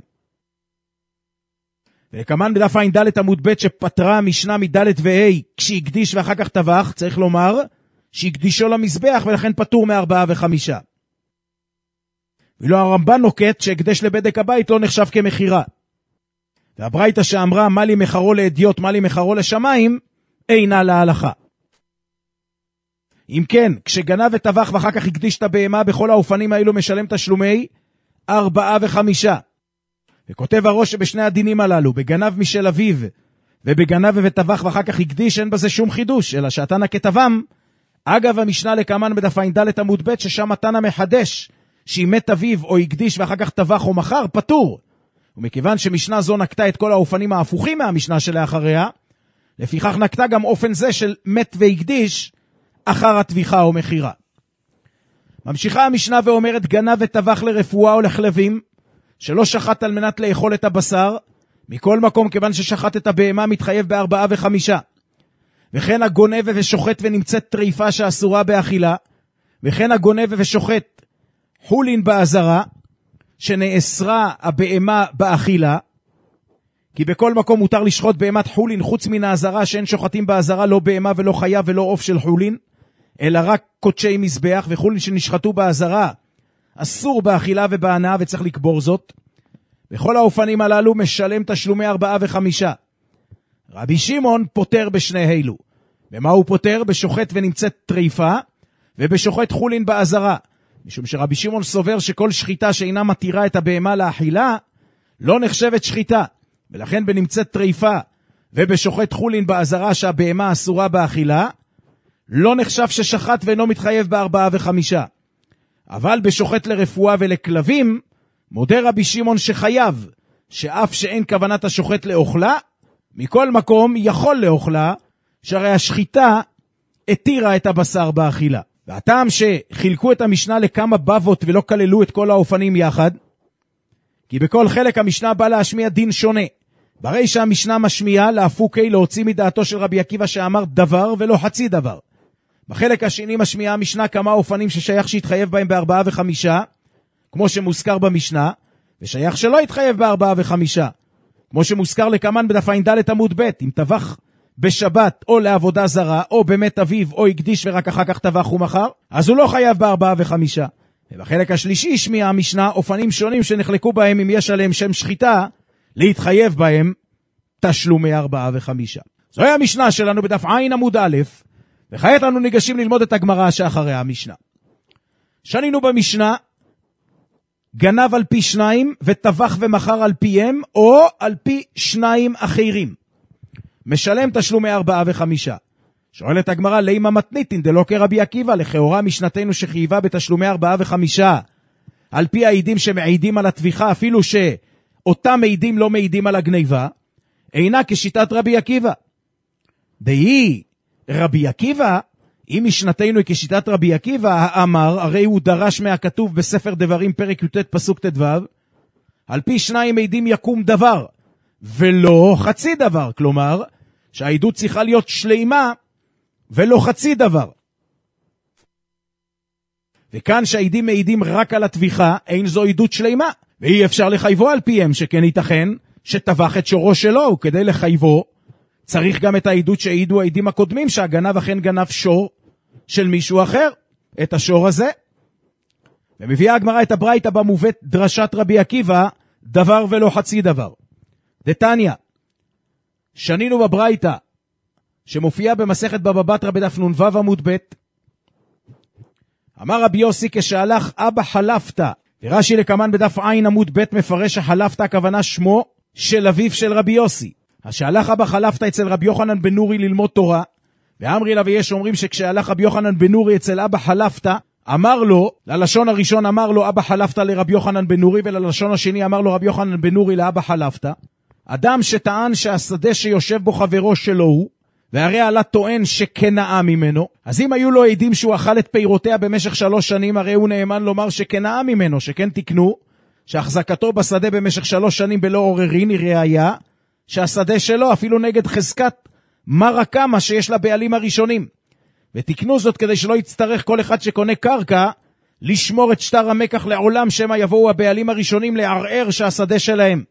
ולכמן בדף ע"ד עמוד ב' שפטרה המשנה מד' וה' כשהקדיש ואחר כך טבח, צריך לומר שהקדישו למזבח ולכן פטור מ4 ו5. ואילו הרמב"ן נוקט שהקדש לבדק הבית לא נחשב כמחירה. והברייתא שאמרה מה לי מחרו לאדיוט, מה לי מחרו לשמיים, אינה להלכה. אם כן, כשגנב וטבח ואחר כך הקדיש את הבהמה, בכל האופנים האלו משלם תשלומי 4 ו5. וכותב הראש שבשני הדינים הללו, בגנב משל אביו ובגנב וטבח ואחר כך הקדיש, אין בזה שום חידוש, אלא שהתנא כטב"ם. אגב המשנה לקמן בדף ע"ד עמוד ב' ששם התנא מחדש שאם מת אביו או הקדיש ואחר כך טבח או מכר, פטור. ומכיוון שמשנה זו נקטה את כל האופנים ההפוכים מהמשנה שלאחריה, לפיכך נקטה גם אופן זה של מת והקדיש אחר הטביחה או מחירה. ממשיכה המשנה ואומרת, גנב וטבח לרפואה או לכלבים, שלא שחט על מנת לאכול את הבשר, מכל מקום כיוון ששחט את הבהמה מתחייב ב4 ו5. וכן הגונב ושוחט ונמצאת טריפה שאסורה באכילה, וכן הגונב ושוחט חולין באזרה, שנאסרה הבהמה באכילה, כי בכל מקום מותר לשחוט בהמת חולין חוץ מן האזרה, שאין שוחטים באזרה לא בהמה ולא חיה ולא עוף של חולין, אלא רק קודשי מזבח, וחולין שנשחטו באזרה אסור באכילה ובהנאה וצריך לקבור זאת. בכל האופנים הללו משלם תשלומי 4 ו5. רבי שמעון פותר בשני אלו. במה הוא פותר? בשוחט ונמצאת טריפה, ובשוחט חולין באזרה. משום שרבי שמעון סובר שכל שחיטה שאינה מתירה את הבהמה לאכילה, לא נחשבת שחיטה. ולכן בנמצאת טריפה ובשוחט חולין באזרה שהבהמה אסורה באכילה, לא נחשב ששחט ואינו מתחייב ב4 ו5. אבל בשוחט לרפואה ולכלבים, מודה רבי שמעון שחייב, שאף שאין כוונת השוחט לאוכלה, מכל מקום יכול לאוכלה, שהרי השחיטה התירה את הבשר באכילה. והטעם שחילקו את המשנה לכמה בבות ולא כללו את כל האופנים יחד, כי בכל חלק המשנה בא להשמיע דין שונה. ברי שהמשנה משמיעה להפוקי להוציא מדעתו של רבי עקיבא שאמר דבר ולא חצי דבר. בחלק השני משמיעה המשנה כמה אופנים ששייך שיתחייב בהם ב4 ו5, כמו שמוזכר במשנה, ושייך שלא יתחייב ב4 ו5, כמו שמוזכר לכמן בדף ע"ד עמוד ב', אם טבח בשבת או לעבודה זרה, או במת אביו, או הקדיש ורק אחר כך טבח ומכר, אז הוא לא חייב ב4 ו5. ובחלק השלישי השמיעה המשנה אופנים שונים שנחלקו בהם אם יש עליהם שם שחיטה, להתחייב בהם תשלומי 4 ו5. זוהי המשנה שלנו בדף עין עמוד א', וכעת אנו ניגשים ללמוד את הגמרא שאחרי המשנה. שנינו במשנה, גנב על פי 2 וטבח ומכר על פיהם, או על פי 2 אחרים. משלם תשלומי 4 ו5. שואלת הגמרא, לימה מתניתין דלא כרבי עקיבא, לכאורה משנתנו שחייבה בתשלומי 4 ו5, על פי העדים שמעידים על התביכה, אפילו שאותם עדים לא מעידים על הגניבה, אינה כשיטת רבי עקיבא. דהי רבי עקיבא, אם משנתנו היא כשיטת רבי עקיבא, האמר, הרי הוא דרש מהכתוב בספר דברים פרק י"ט פסוק ט"ו, על פי 2 עדים יקום דבר, ולא חצי דבר, כלומר, שהעדות צריכה להיות שלמה, ולא חצי דבר. וכאן שהעדים מעידים רק על התביכה, אין זו עדות שלמה, ואי אפשר לחייבו על פיהם, שכן ייתכן שטבח את שורו שלו, וכדי לחייבו, צריך גם את העדות שהעידו העדים הקודמים, שהגנב אכן גנב שור של מישהו אחר, את השור הזה. ומביאה הגמרא את הברייתא במובאת דרשת רבי עקיבא, דבר ולא חצי דבר. דתניא, שנינו בברייתא, שמופיע במסכת בבא בתרא בדף נ"ו עמוד ב', אמר רבי יוסי, כשהלך אבא חלפתא, ורש"י לקמן בדף עין עמוד ב' מפרש שחלפתא הכוונה שמו של אביו של רבי יוסי. שהלך אבא חלפתא אצל רבי יוחנן בן נורי ללמוד תורה, ואמרי לה, ויש אומרים שכשהלך רבי יוחנן בן נורי אצל אבא חלפתא, אמר לו, ללשון הראשון אמר לו אבא חלפתא לרבי יוחנן בן נורי, וללשון השני אמר לו רבי יוחנן בן נורי לאבא חלפתא, אדם שטען שהשדה שיושב בו חברו שלו הוא, והרי עלה טוען שכנאה ממנו, אז אם היו לו עדים שהוא אכל את פירותיה במשך 3 שנים, הרי הוא נאמן לומר שכנאה ממנו, שכן תקנו, שהחזקתו בשדה במשך 3 שנים בלא עוררין היא ראיה, שהשדה שלו אפילו נגד חזקת מרה כמה שיש לבעלים הראשונים. ותקנו זאת כדי שלא יצטרך כל אחד שקונה קרקע, לשמור את שטר המקח לעולם, שמא יבואו הבעלים הראשונים לערער שהשדה שלהם.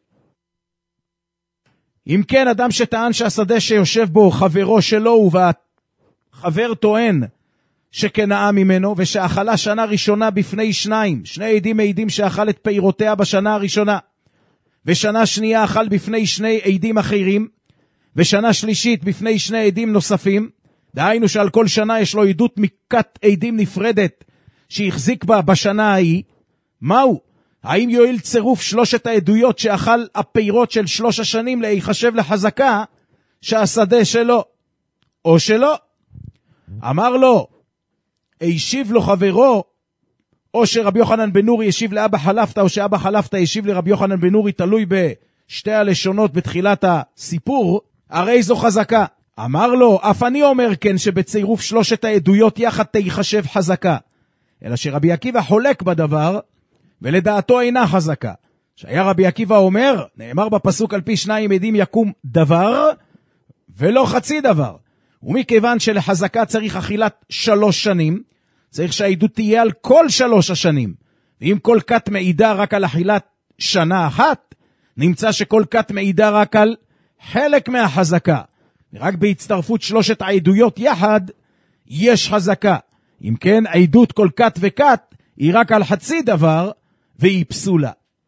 אם כן, אדם שטען שהשדה שיושב בו חברו שלו, והחבר טוען שכנאה ממנו, ושאכלה שנה ראשונה בפני 2, 2 עדים מעידים שאכל את פירותיה בשנה הראשונה, ושנה שנייה אכל בפני 2 עדים אחרים, ושנה שלישית בפני 2 עדים נוספים, דהיינו שעל כל שנה יש לו עדות מכת עדים נפרדת שהחזיק בה בשנה ההיא, מהו? האם יועיל צירוף 3 העדויות שאכל הפירות של 3 השנים להיחשב לחזקה שהשדה שלו או שלו? אמר לו, הישיב לו חברו, או שרבי יוחנן בן נורי ישיב לאבא חלפתא, או שאבא חלפתא ישיב לרבי יוחנן בן נורי, תלוי בשתי הלשונות בתחילת הסיפור, הרי זו חזקה. אמר לו, אף אני אומר כן שבצירוף 3 העדויות יחד תיחשב חזקה, אלא שרבי עקיבא חולק בדבר, ולדעתו אינה חזקה. שהיה רבי עקיבא אומר, נאמר בפסוק על פי 2 עדים יקום דבר, ולא חצי דבר. ומכיוון שלחזקה צריך אכילת 3 שנים, צריך שהעדות תהיה על כל 3 השנים. ואם כל כת מעידה רק על אכילת שנה אחת, נמצא שכל כת מעידה רק על חלק מהחזקה. ורק בהצטרפות 3 העדויות יחד, יש חזקה. אם כן, עדות כל כת וכת היא רק על חצי דבר, והיא פסולה.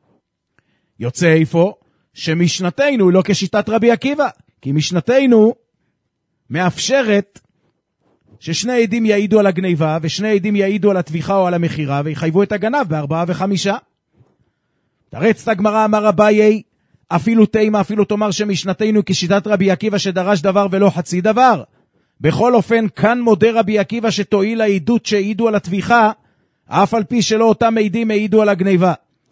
יוצא איפה? שמשנתנו היא לא כשיטת רבי עקיבא, כי משנתנו מאפשרת ש2 עדים יעידו על הגניבה, ו2 עדים יעידו על התביכה או על המחירה, ויחייבו את הגנב ב4 ו5. תרץ הגמרא, אמר אביי, אפילו תימה, אפילו תאמר שמשנתנו כשיטת רבי עקיבא שדרש דבר ולא חצי דבר. בכל אופן, כאן מודה רבי עקיבא שתועיל העדות שהעידו על התביכה, אף על פי שלא אותם עדים העידו על הגניבה.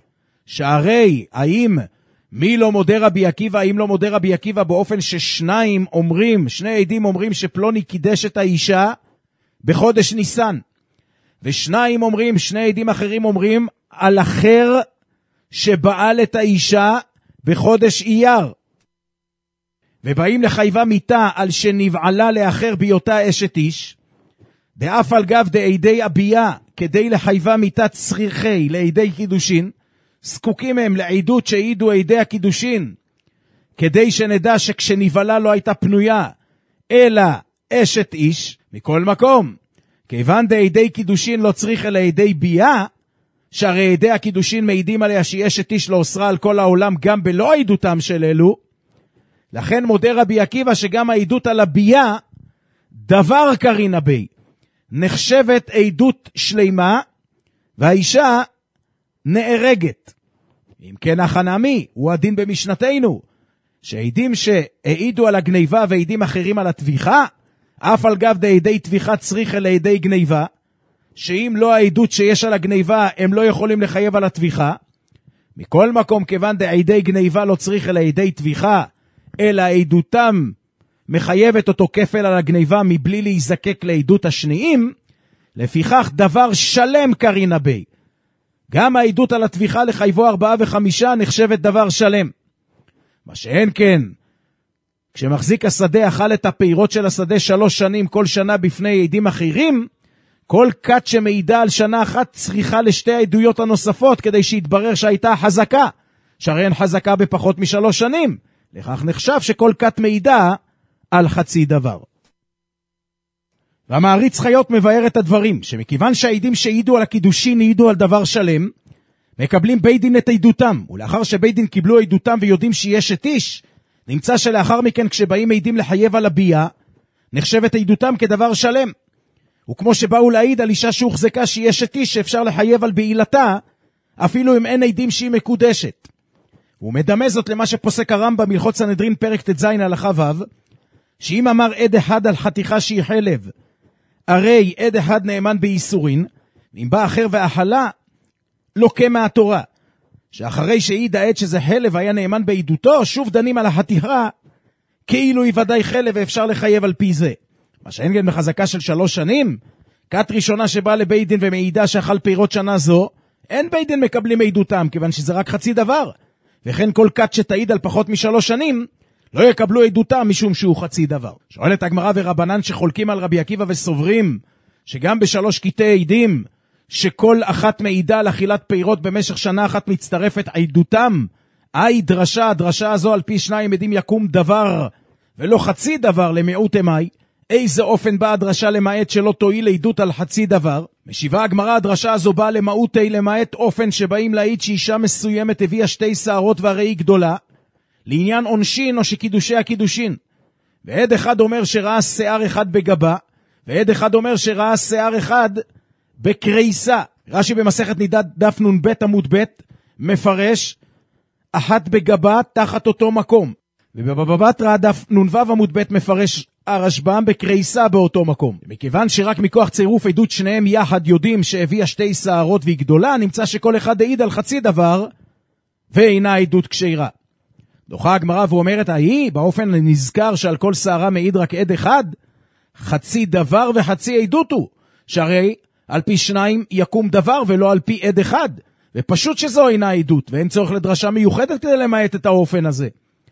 שהרי, האם מי לא מודה רבי עקיבא, האם לא מודה רבי עקיבא באופן ש2 אומרים, 2 עדים אומרים שפלוני קידש את האישה בחודש ניסן, ו2 אומרים, 2 עדים אחרים אומרים על אחר שבעל את האישה בחודש אייר, ובאים לחייבה מיתה על שנבעלה לאחר בהיותה אשת איש, דאף על גב דעדי אביה, כדי לחייבה מיתה צריכי לעדי קידושין, זקוקים הם לעדות שהעידו עדי הקידושין, כדי שנדע שכשנבעלה לא הייתה פנויה, אלא אשת איש. מכל מקום, כיוון דעדי קידושין לא צריך אלא עדי ביה, שהרי עדי הקידושין מעידים עליה שהיא אשת איש לא אוסרה על כל העולם גם בלא עדותם של אלו, לכן מודה רבי עקיבא שגם העדות על הביה, דבר קרינה בי, נחשבת עדות שלמה, והאישה נהרגת. אם כן החנמי, הוא הדין במשנתנו, שעדים שהעידו על הגניבה ועדים אחרים על התביכה, אף על גב די תביכה צריך אל ידי גניבה, שאם לא העדות שיש על הגניבה, הם לא יכולים לחייב על התביכה. מכל מקום, כיוון די גניבה לא צריך אל ידי תביכה, אלא עדותם מחייבת אותו כפל על הגניבה מבלי להיזקק לעדות השניים, לפיכך דבר שלם קרינה בי. גם העדות על התביכה לחייבו 4 ו5 נחשבת דבר שלם. מה שאין כן, כשמחזיק השדה אכל את הפירות של השדה 3 שנים כל שנה בפני עדים אחרים, כל קט שמעידה על שנה אחת צריכה לשתי העדויות הנוספות כדי שיתברר שהייתה חזקה, שהרי אין חזקה בפחות מ3 שנים. לכך נחשב שכל קט מעידה על חצי דבר. והמעריץ חיות מבאר את הדברים, שמכיוון שהעדים שהעידו על הקידושין העידו על דבר שלם, מקבלים בית דין את עדותם, ולאחר שבית דין קיבלו עדותם ויודעים שיש את איש, נמצא שלאחר מכן כשבאים עדים לחייב על הביאה, נחשבת עדותם כדבר שלם. וכמו שבאו להעיד על אישה שהוחזקה שיש את איש שאפשר לחייב על בעילתה, אפילו אם אין עדים שהיא מקודשת. הוא מדמה זאת למה שפוסק הרמב"ם בהלכות סנהדרין פרק ט"ז הלכה ו', שאם אמר עד אחד על חתיכה שהיא חלב, הרי עד אחד נאמן באיסורין, ואם בא אחר ואכלה, לוקה מהתורה. שאחרי שהעיד העד שזה חלב היה נאמן בעדותו, שוב דנים על החתיכה, כאילו היא ודאי חלב ואפשר לחייב על פי זה. מה שאין גם בחזקה של 3 שנים, כת ראשונה שבאה לבית דין ומעידה שאכל פירות שנה זו, אין בית דין מקבלים עדותם, כיוון שזה רק חצי דבר. וכן כל כת שתעיד על פחות מ3 שנים, לא יקבלו עדותם משום שהוא חצי דבר. שואלת הגמרא ורבנן שחולקים על רבי עקיבא וסוברים, שגם ב3 קטעי עדים, שכל אחת מעידה על אכילת פירות במשך שנה אחת מצטרפת עדותם, הדרשה הזו על פי 2 עדים יקום דבר, ולא חצי דבר למיעוט אמי, איזה אופן באה הדרשה למעט שלא תועיל עדות על חצי דבר? משיבה הגמרא הדרשה הזו באה למעוטי למעט אופן שבאים להעיד שאישה מסוימת הביאה 2 שערות והראי גדולה, לעניין עונשין או שקידושי הקידושין. ועד אחד אומר שראה שיער אחד בגבה, ועד אחד אומר שראה שיער אחד בקריסה. רש"י במסכת נידת דף נ"ב עמוד ב' מפרש אחת בגבה תחת אותו מקום. ובבבא בתרא דף נ"ו עמוד ב' מפרש הרשב"ם בקריסה באותו מקום. מכיוון שרק מכוח צירוף עדות שניהם יחד יודעים שהביאה 2 שערות והיא גדולה, נמצא שכל אחד העיד על חצי דבר ואינה עדות כשרה. דוחה הגמרא ואומרת, באופן הנזכר שעל כל שערה מעיד רק עד אחד, חצי דבר וחצי עדות הוא, שהרי על פי 2 יקום דבר ולא על פי עד אחד, ופשוט שזו אינה עדות, ואין צורך לדרשה מיוחדת כדי למעט את האופן הזה.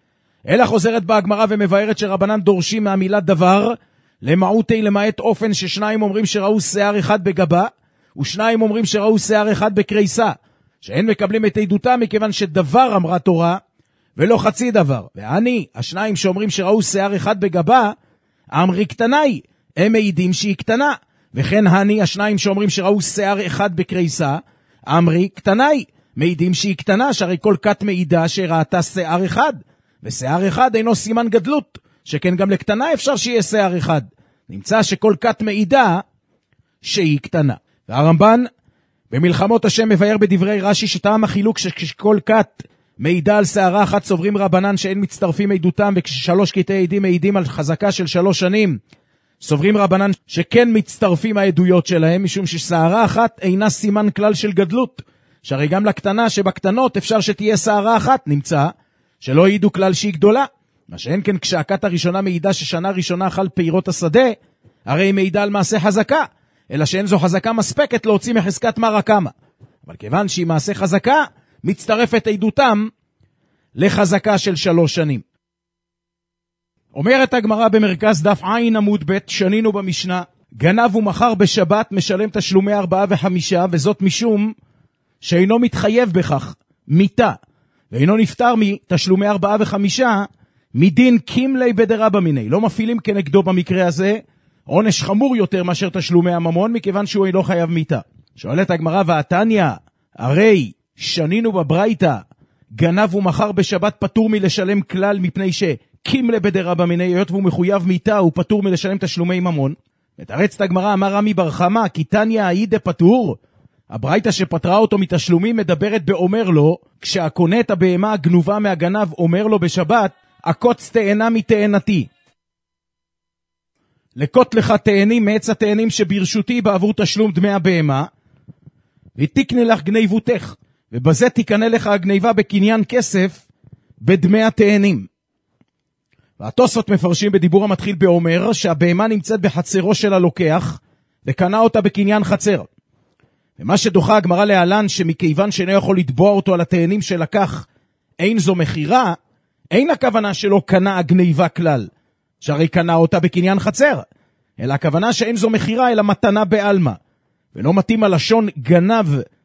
אלא חוזרת בה הגמרא ומבארת שרבנן דורשים מהמילה דבר, למעוטי למעט אופן ש2 אומרים שראו שיער אחד בגבה, ו2 אומרים שראו שיער אחד בקריסה, שאין מקבלים את עדותה מכיוון שדבר אמרה תורה, ולא חצי דבר. ואני, 2 שאומרים שראו שיער אחד בגבה, אמרי קטנאי, הם מעידים שהיא קטנה. וכן אני, 2 שאומרים שראו שיער אחד בקריסה, אמרי קטנאי, מעידים שהיא קטנה, שהרי כל כת מעידה שראתה שיער אחד. ושיער אחד אינו סימן גדלות, שכן גם לקטנה אפשר שיהיה שיער אחד. נמצא שכל כת מעידה שהיא קטנה. והרמב"ן במלחמות השם מבאר בדברי רש"י שטעם החילוק שכל כת מעידה על שערה אחת סוברים רבנן שאין מצטרפים עדותם, וכש3 קטעי עדים מעידים על חזקה של 3 שנים סוברים רבנן שכן מצטרפים העדויות שלהם, משום ששערה אחת אינה סימן כלל של גדלות, שהרי גם לקטנה שבקטנות אפשר שתהיה שערה אחת. נמצא שלא העידו כלל שהיא גדולה. מה שאין כן כשהכת הראשונה מעידה ששנה ראשונה אכל פירות השדה, הרי היא מעידה על מעשה חזקה, אלא שאין זו חזקה מספקת להוציא מחזקת מרא קמא. אבל כיוון שהיא מעשה חזקה, מצטרפת עדותם לחזקה של 3 שנים. אומרת הגמרא במרכז דף עין עמוד ב', שנינו במשנה, גנב ומכר בשבת משלם תשלומי 4 ו5, וזאת משום שאינו מתחייב בכך מיתה, ואינו נפטר מתשלומי 4 ו5 מדין קימלי בדרבא מיני. לא מפעילים כנגדו במקרה הזה עונש חמור יותר מאשר תשלומי הממון, מכיוון שהוא אינו חייב מיתה. שואלת הגמרא והתניא, הרי שנינו בברייתא, גנב ומכר בשבת פטור מלשלם כלל, מפני שקימלי בדרבא מיני, היות והוא מחויב מיתה, הוא פטור מלשלם תשלומי ממון. מתרצת הגמרא, אמר רמי בר חמא, כי תניא היידה פטור. הברייתא שפטרה אותו מתשלומים מדברת באומר לו, כשהקונה את הבהמה הגנובה מהגנב אומר לו בשבת, עקוץ תאנה מתאנתי. לקוט לך תאנים מעץ התאנים שברשותי בעבור תשלום דמי הבהמה, ותקנה לך גניבותך, ובזה תקנה לך הגניבה בקניין כסף בדמי התאנים. והתוספות מפרשים בדיבור המתחיל באומר שהבהמה נמצאת בחצרו של הלוקח, וקנה אותה בקניין חצר. ומה שדוחה הגמרא להלן שמכיוון שאינו יכול לתבוע אותו על התאנים שלקח, אין זו מחירה, אין הכוונה שלא קנה הגניבה כלל, שהרי קנה אותה בקניין חצר, אלא הכוונה שאין זו מחירה אלא מתנה בעלמא, ולא מתאים הלשון גנב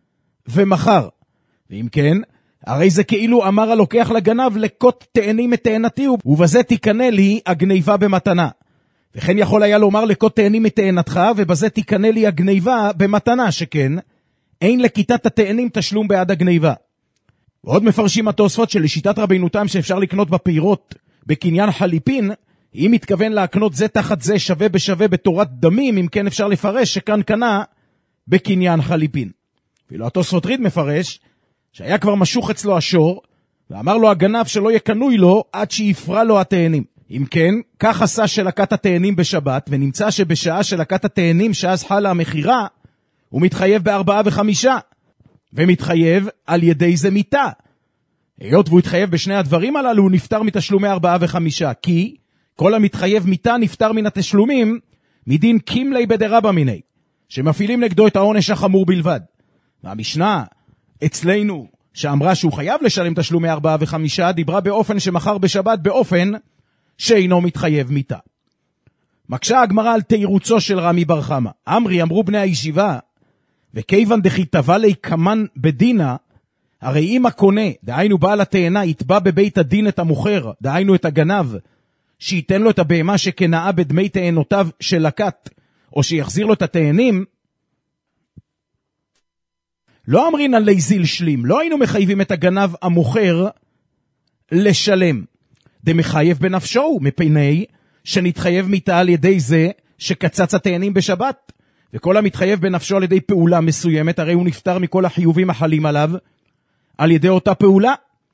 ומחר. ואם כן, הרי זה כאילו אמר הלוקח לגנב לקוט תאנים מתאנתי, ובזה תקנה לי הגניבה במתנה. וכן יכול היה לומר לקוט תאנים מתאנתך, ובזה תקנה לי הגניבה במתנה, שכן אין לכיתת התאנים תשלום בעד הגניבה. ועוד מפרשים התוספות שלשיטת רבינו תם שאפשר לקנות בפירות בקניין חליפין, אם מתכוון להקנות זה תחת זה שווה בשווה בתורת דמים, אם כן אפשר לפרש שכאן קנה בקניין חליפין. ואילו התוספות ריד מפרש שהיה כבר משוך אצלו השור, ואמר לו הגנב שלא יקנוי לו עד שיפרע לו התאנים. אם כן, כך עשה שלקת התאנים בשבת, ונמצא שבשעה שלקת התאנים שאז חלה המחירה, הוא מתחייב ב4 ו5, ומתחייב על ידי זה מיתה. היות והוא התחייב בשני הדברים הללו, הוא נפטר מתשלומי 4 ו5, כי כל המתחייב מיתה נפטר מן התשלומים, מדין קימלי בדרבא מיני, שמפעילים נגדו את העונש החמור בלבד. והמשנה אצלנו, שאמרה שהוא חייב לשלם תשלומי 4 ו5, דיברה באופן שמחר בשבת באופן שאינו מתחייב מיתה. מקשה הגמרא על תירוצו של רמי בר חמא. אמרו בני הישיבה, וכיוון דכי תבע לי כמן בדינה, הרי אם הקונה, דהיינו בעל התאנה, יתבע בבית הדין את המוכר, דהיינו את הגנב, שייתן לו את הבהמה שקנאה בדמי תאנותיו של לקט, או שיחזיר לו את התאנים, לא אמרין על ליזיל שלים, לא היינו מחייבים את הגנב המוכר לשלם. דמחייב בנפשו, מפני שנתחייב מיתה על ידי זה שקצץ התאנים בשבת. וכל המתחייב בנפשו על ידי פעולה מסוימת, הרי הוא נפטר מכל החיובים החלים עליו על ידי אותה פעולה.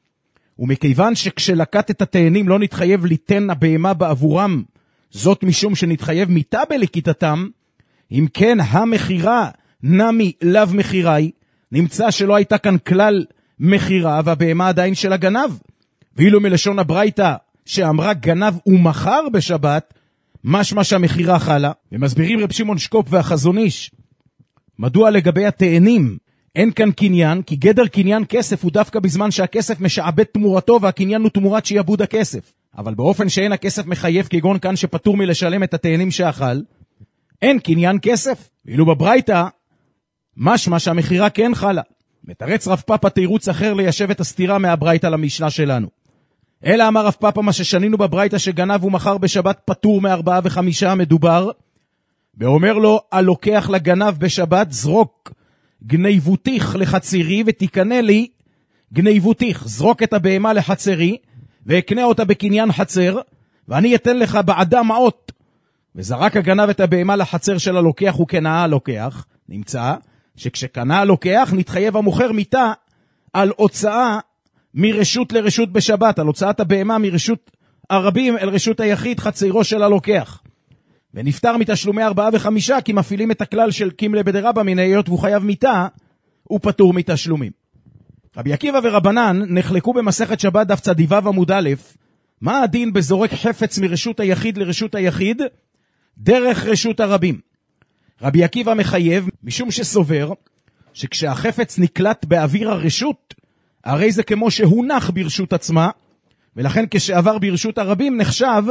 ומכיוון שכשלקט את התאנים לא נתחייב ליתן הבהמה בעבורם, זאת משום שנתחייב מיתה בלקיטתם, אם כן המחירה נמי לאו מחיראי, נמצא שלא הייתה כאן כלל מחירה והבהמה עדיין של הגנב. ואילו מלשון הברייתא שאמרה גנב ומחר בשבת, משמע שהמחירה חלה. ומסבירים רב שמעון שקופ והחזון איש, מדוע לגבי התאנים אין כאן קניין, כי גדר קניין כסף הוא דווקא בזמן שהכסף משעבד תמורתו, והקניין הוא תמורת שיעבוד הכסף. אבל באופן שאין הכסף מחייב, כגון כאן שפטור מלשלם את התאנים שאכל, אין קניין כסף. ואילו בברייתא משמע שהמחירה כן חלה. מתרץ רב פאפא תירוץ אחר ליישב את הסתירה מהברייתא למשנה שלנו. אלא אמר רב פאפא מה ששנינו בברייתא שגנב ומחר בשבת פטור מ4 ו5, מדובר ואומר לו הלוקח לגנב בשבת, זרוק גניבותיך לחצרי ותקנה לי גניבותיך. זרוק את הבהמה לחצרי והקנה אותה בקניין חצר, ואני אתן לך בעדה מעות. וזרק הגנב את הבהמה לחצר של הלוקח וקנה הלוקח. נמצא שכשקנה הלוקח נתחייב המוכר מיתה על הוצאה מרשות לרשות בשבת, על הוצאת הבהמה מרשות הרבים אל רשות היחיד, חצרו של הלוקח. ונפטר מתשלומי 4 ו5, כי מפעילים את הכלל של קימלי בדרבא מיני, היות והוא חייב מיתה, הוא פטור מתשלומים. רבי עקיבא ורבנן נחלקו במסכת שבת דף צדיו עמוד א', מה הדין בזורק חפץ מרשות היחיד לרשות היחיד דרך רשות הרבים. רבי עקיבא מחייב משום שסובר שכשהחפץ נקלט באוויר הרשות, הרי זה כמו שהונח ברשות עצמה, ולכן כשעבר ברשות הרבים נחשב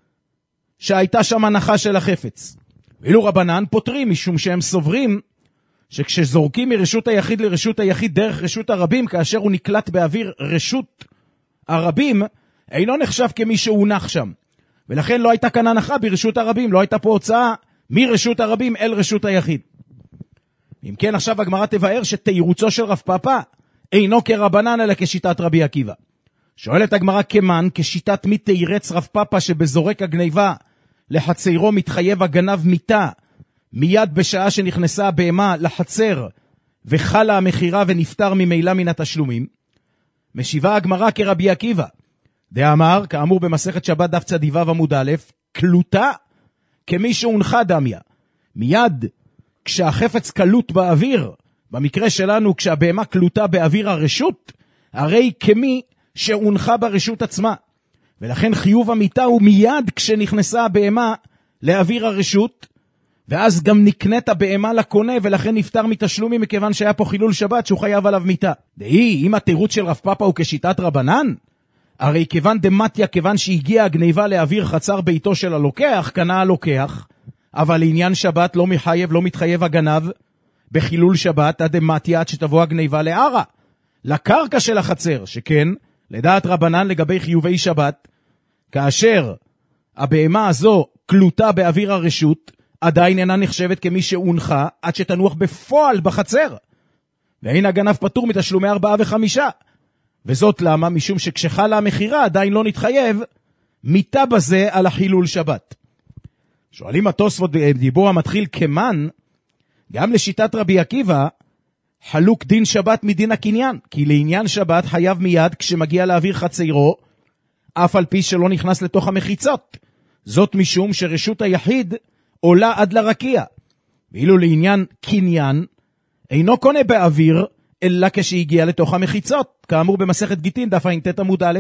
שהייתה שם הנחה של החפץ. ואילו רבנן פותרים משום שהם סוברים שכשזורקים מרשות היחיד לרשות היחיד דרך רשות הרבים, כאשר הוא נקלט באוויר רשות הרבים, אינו נחשב כמי שהונח שם. ולכן לא הייתה כאן הנחה ברשות הרבים, לא הייתה פה הוצאה מרשות הרבים אל רשות היחיד. אם כן, עכשיו הגמרא תבאר שתירוצו של רב פאפא אינו כרבנן אלא כשיטת רבי עקיבא. שואלת הגמרא כמן, כשיטת מי תירץ רב פאפא שבזורק הגניבה לחצרו מתחייב הגנב מיתה מיד בשעה שנכנסה הבהמה לחצר וחלה המחירה ונפטר ממילא מן התשלומים? משיבה הגמרא כרבי עקיבא, דאמר כאמור במסכת שבת דף צדיו עמוד א', קלוטה כמי שהונחה דמיה. מיד כשהחפץ קלוט באוויר, במקרה שלנו כשהבהמה קלוטה באוויר הרשות, הרי כמי שהונחה ברשות עצמה. ולכן חיוב המיטה הוא מיד כשנכנסה הבהמה לאוויר הרשות, ואז גם נקנית הבהמה לקונה, ולכן נפטר מתשלומים מכיוון שהיה פה חילול שבת שהוא חייב עליו מיטה. דהי, אם התירוץ של רב פאפה הוא כשיטת רבנן, הרי כיוון דמתיה, כיוון שהגיעה הגניבה לאוויר חצר ביתו של הלוקח, קנה הלוקח, אבל לעניין שבת לא מתחייב הגנב בחילול שבת עד דמתיה, עד שתבוא הגניבה לערה, לקרקע של החצר, שכן, לדעת רבנן לגבי חיובי שבת, כאשר הבהמה הזו קלוטה באוויר הרשות, עדיין אינה נחשבת כמי שהונחה, עד שתנוח בפועל בחצר. ואין הגנב פטור מתשלומי 4 ו5. וזאת למה? משום שכשחלה המחירה עדיין לא נתחייב מיטה בזה על החילול שבת. שואלים התוספות בדיבור המתחיל כמן, גם לשיטת רבי עקיבא, חלוק דין שבת מדין הקניין, כי לעניין שבת חייב מיד כשמגיע לאוויר חצרו, אף על פי שלא נכנס לתוך המחיצות. זאת משום שרשות היחיד עולה עד לרקיע. ואילו לעניין קניין, אינו קונה באוויר, אלא כשהגיע לתוך המחיצות, כאמור במסכת גיטין, דף ע"ט עמוד א'.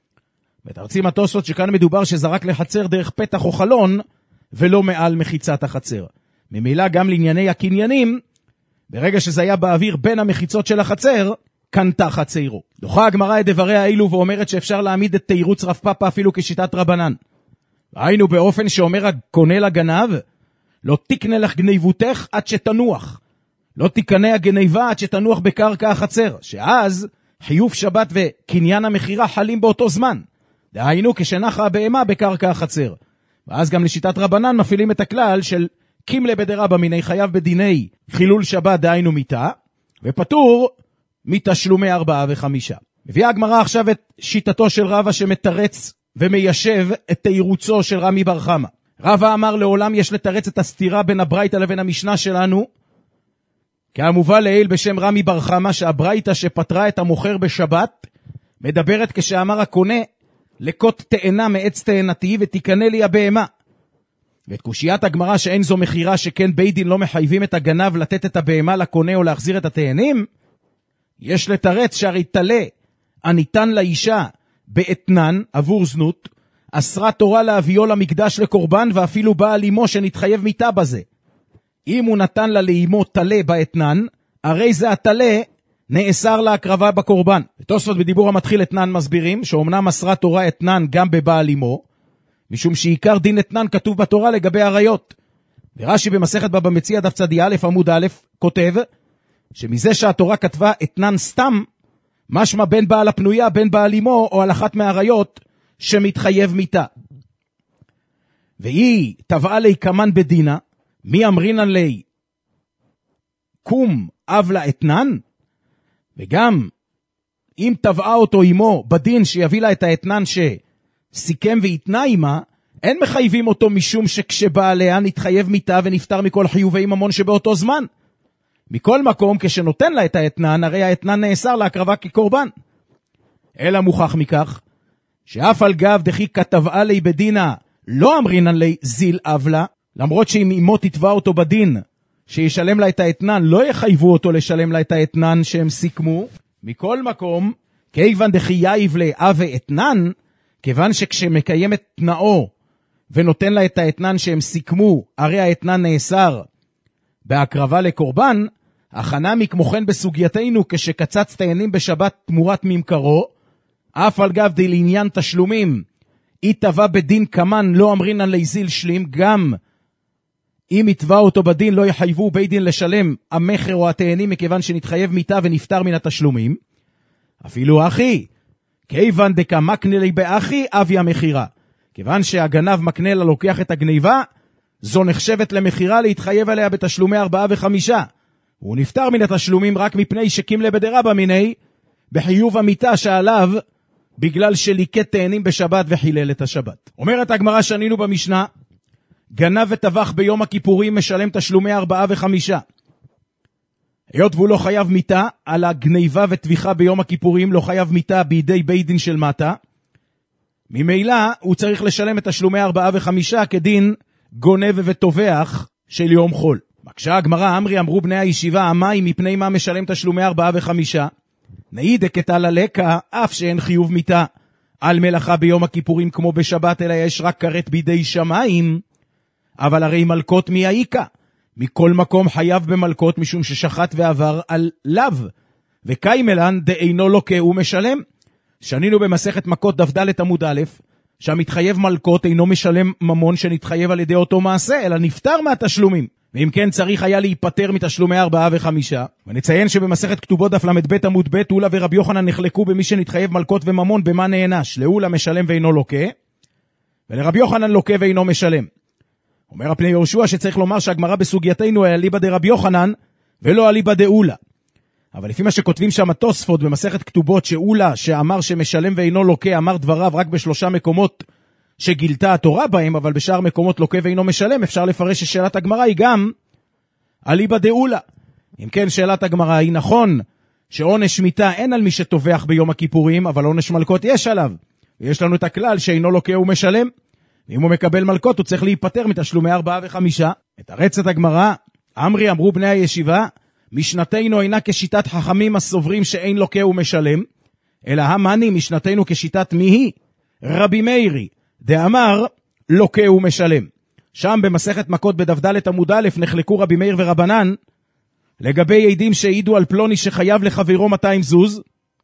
ותרצים התוספות שכאן מדובר שזרק לחצר דרך פתח או חלון, ולא מעל מחיצת החצר. ממילא גם לענייני הקניינים, ברגע שזה היה באוויר בין המחיצות של החצר, קנתה חצרו. דוחה הגמרא את דבריה האלו ואומרת שאפשר להעמיד את תירוץ רב פאפה אפילו כשיטת רבנן. ראינו באופן שאומר הקונה לגנב, לא תקנה לך גניבותך עד שתנוח. לא תקנה הגניבה עד שתנוח בקרקע החצר, שאז חיוב שבת וקניין המחירה חלים באותו זמן. דהיינו כשנחה הבהמה בקרקע החצר. ואז גם לשיטת רבנן מפעילים את הכלל של קימלה בדרבא מיני חייב בדיני חילול שבת, דהיינו מיתה, ופטור מתשלומי 4 ו5. מביאה הגמרא עכשיו את שיטתו של רבא שמתרץ ומיישב את תירוצו של רמי בר חמא. רבא אמר לעולם יש לתרץ את הסתירה בין הברייתא לבין המשנה שלנו, כמובן לעיל בשם רמי בר חמא, שהברייתא שפטרה את המוכר בשבת, מדברת כשאמר הקונה, לקות תאנה מעץ תאנתי ותקנה לי הבהמה. ואת קושיית הגמרא שאין זו מחירה שכן בית דין לא מחייבים את הגנב לתת את הבהמה לקונה או להחזיר את התאנים, יש לתרץ שהרי תלה הניתן לאישה באתנן עבור זנות, אסרה תורה להביאו למקדש לקורבן, ואפילו בעל אמו שנתחייב מיתה בזה. אם הוא נתן לה לאמו תלה באתנן, הרי זה התלה נאסר להקרבה בקורבן. ותוספות בדיבור המתחיל אתנן מסבירים שאומנם אסרה תורה אתנן גם בבעל אמו, משום שעיקר דין אתנן כתוב בתורה לגבי עריות. ורש"י במסכת בבא מציעא דף צדי א' עמוד א' כותב שמזה שהתורה כתבה אתנן סתם, משמע בין בעל הפנויה, בין בעל אמו או על אחת מהעריות שמתחייב מיתה. והיא תבעה לי כמן בדינה, מי אמרינן לי קום אב לה אתנן, וגם אם תבעה אותו אמו בדין שיביא לה את האתנן שסיכם והתנה עמה, אין מחייבים אותו משום שכשבעליה נתחייב מיתה ונפטר מכל חיובי ממון שבאותו זמן. מכל מקום כשנותן לה את האתנן, הרי האתנן נאסר להקרבה כקורבן. אלא מוכח מכך שאף על גב דחי כתבעה לי בדינה לא אמרינן לי זיל אב לה, למרות שאם אמו תתבע אותו בדין שישלם לה את האתנן, לא יחייבו אותו לשלם לה את האתנן שהם סיכמו. מכל מקום, כיוון דחי יאיב לה אב ואתנן, כיוון שכשמקיים את תנאו ונותן לה את האתנן שהם סיכמו, הרי האתנן נאסר בהקרבה לקורבן, הכנה מכמוכן בסוגייתנו כשקצץ תאנים בשבת תמורת ממכרו, אף על גב די לעניין תשלומים, היא תבע בדין כמן לא אמרינן להזיל שלים, גם אם יתבע אותו בדין לא יחייבו בית דין לשלם המחר או התאנים מכיוון שנתחייב מיתה ונפטר מן התשלומים. אפילו אחי, כיוון דקה מקנה לי באחי אבי המחירה. כיוון שהגנב מקנה לה לוקח את הגניבה, זו נחשבת למחירה להתחייב עליה בתשלומי 4 ו5. הוא נפטר מן התשלומים רק מפני שקימלה בדרבא מיני, בחיוב המיתה שעליו, בגלל שליקט תאנים בשבת וחילל את השבת. אומרת הגמרא שנינו במשנה, גנב וטבח ביום הכיפורים משלם תשלומי 4 ו5. היות והוא לא חייב מיתה, על הגניבה וטביחה ביום הכיפורים לא חייב מיתה בידי בית דין של מטה, ממילא הוא צריך לשלם את תשלומי 4 ו5 כדין גונב וטובח של יום חול. מקשה הגמרא, אמרי אמרו בני הישיבה, המים מפני מה משלם תשלומי 4 ו5? נעידה כתל הלקה, אף שאין חיוב מיתה על מלאכה ביום הכיפורים כמו בשבת, אלא יש רק כרת בידי שמיים, אבל הרי מלכות מי העיקה? מכל מקום חייב במלכות משום ששחט ועבר על לאו, וקיימלן דאינו לוקה ומשלם. שנינו במסכת מכות דף עמוד א', שהמתחייב מלכות אינו משלם ממון שנתחייב על ידי אותו מעשה, אלא נפטר מהתשלומים. ואם כן צריך היה להיפטר מתשלומי 4 ו5. ונציין שבמסכת כתובות דף למד עמוד ב', אולה ורבי יוחנן נחלקו במי שנתחייב מלכות וממון במה נענש. לאולה משלם ואינו לוקה, ולרבי יוחנן לוקה ואינו משלם. אומר הפני יהושע שצריך לומר שהגמרא בסוגייתנו היה ליבא דרבי יוחנן ולא אליבא דאולה. אבל לפי מה שכותבים שם התוספות במסכת כתובות, שאולה שאמר שמשלם ואינו לוקה אמר דבריו רק ב3 מקומות שגילתה התורה בהם, אבל בשאר מקומות לוקה ואינו משלם, אפשר לפרש ששאלת הגמרא היא גם אליבא דאולה. אם כן, שאלת הגמרא היא נכון שעונש מיתה אין על מי שטובח ביום הכיפורים, אבל עונש מלכות יש עליו. ויש לנו את הכלל שאינו לוקה ומשלם. ואם הוא מקבל מלכות הוא צריך להיפטר מתשלומי 4 ו5. את הרצת הגמרא, אמרי אמרו בני הישיבה, משנתנו אינה כשיטת חכמים הסוברים שאין לוקה ומשלם, אלא המני משנתנו כשיטת מיהי? רבי מאירי, דאמר לוקה ומשלם. שם במסכת מכות בדף עמוד א' נחלקו רבי מאיר ורבנן, לגבי עדים שהעידו על פלוני שחייב לחברו 200 זוז,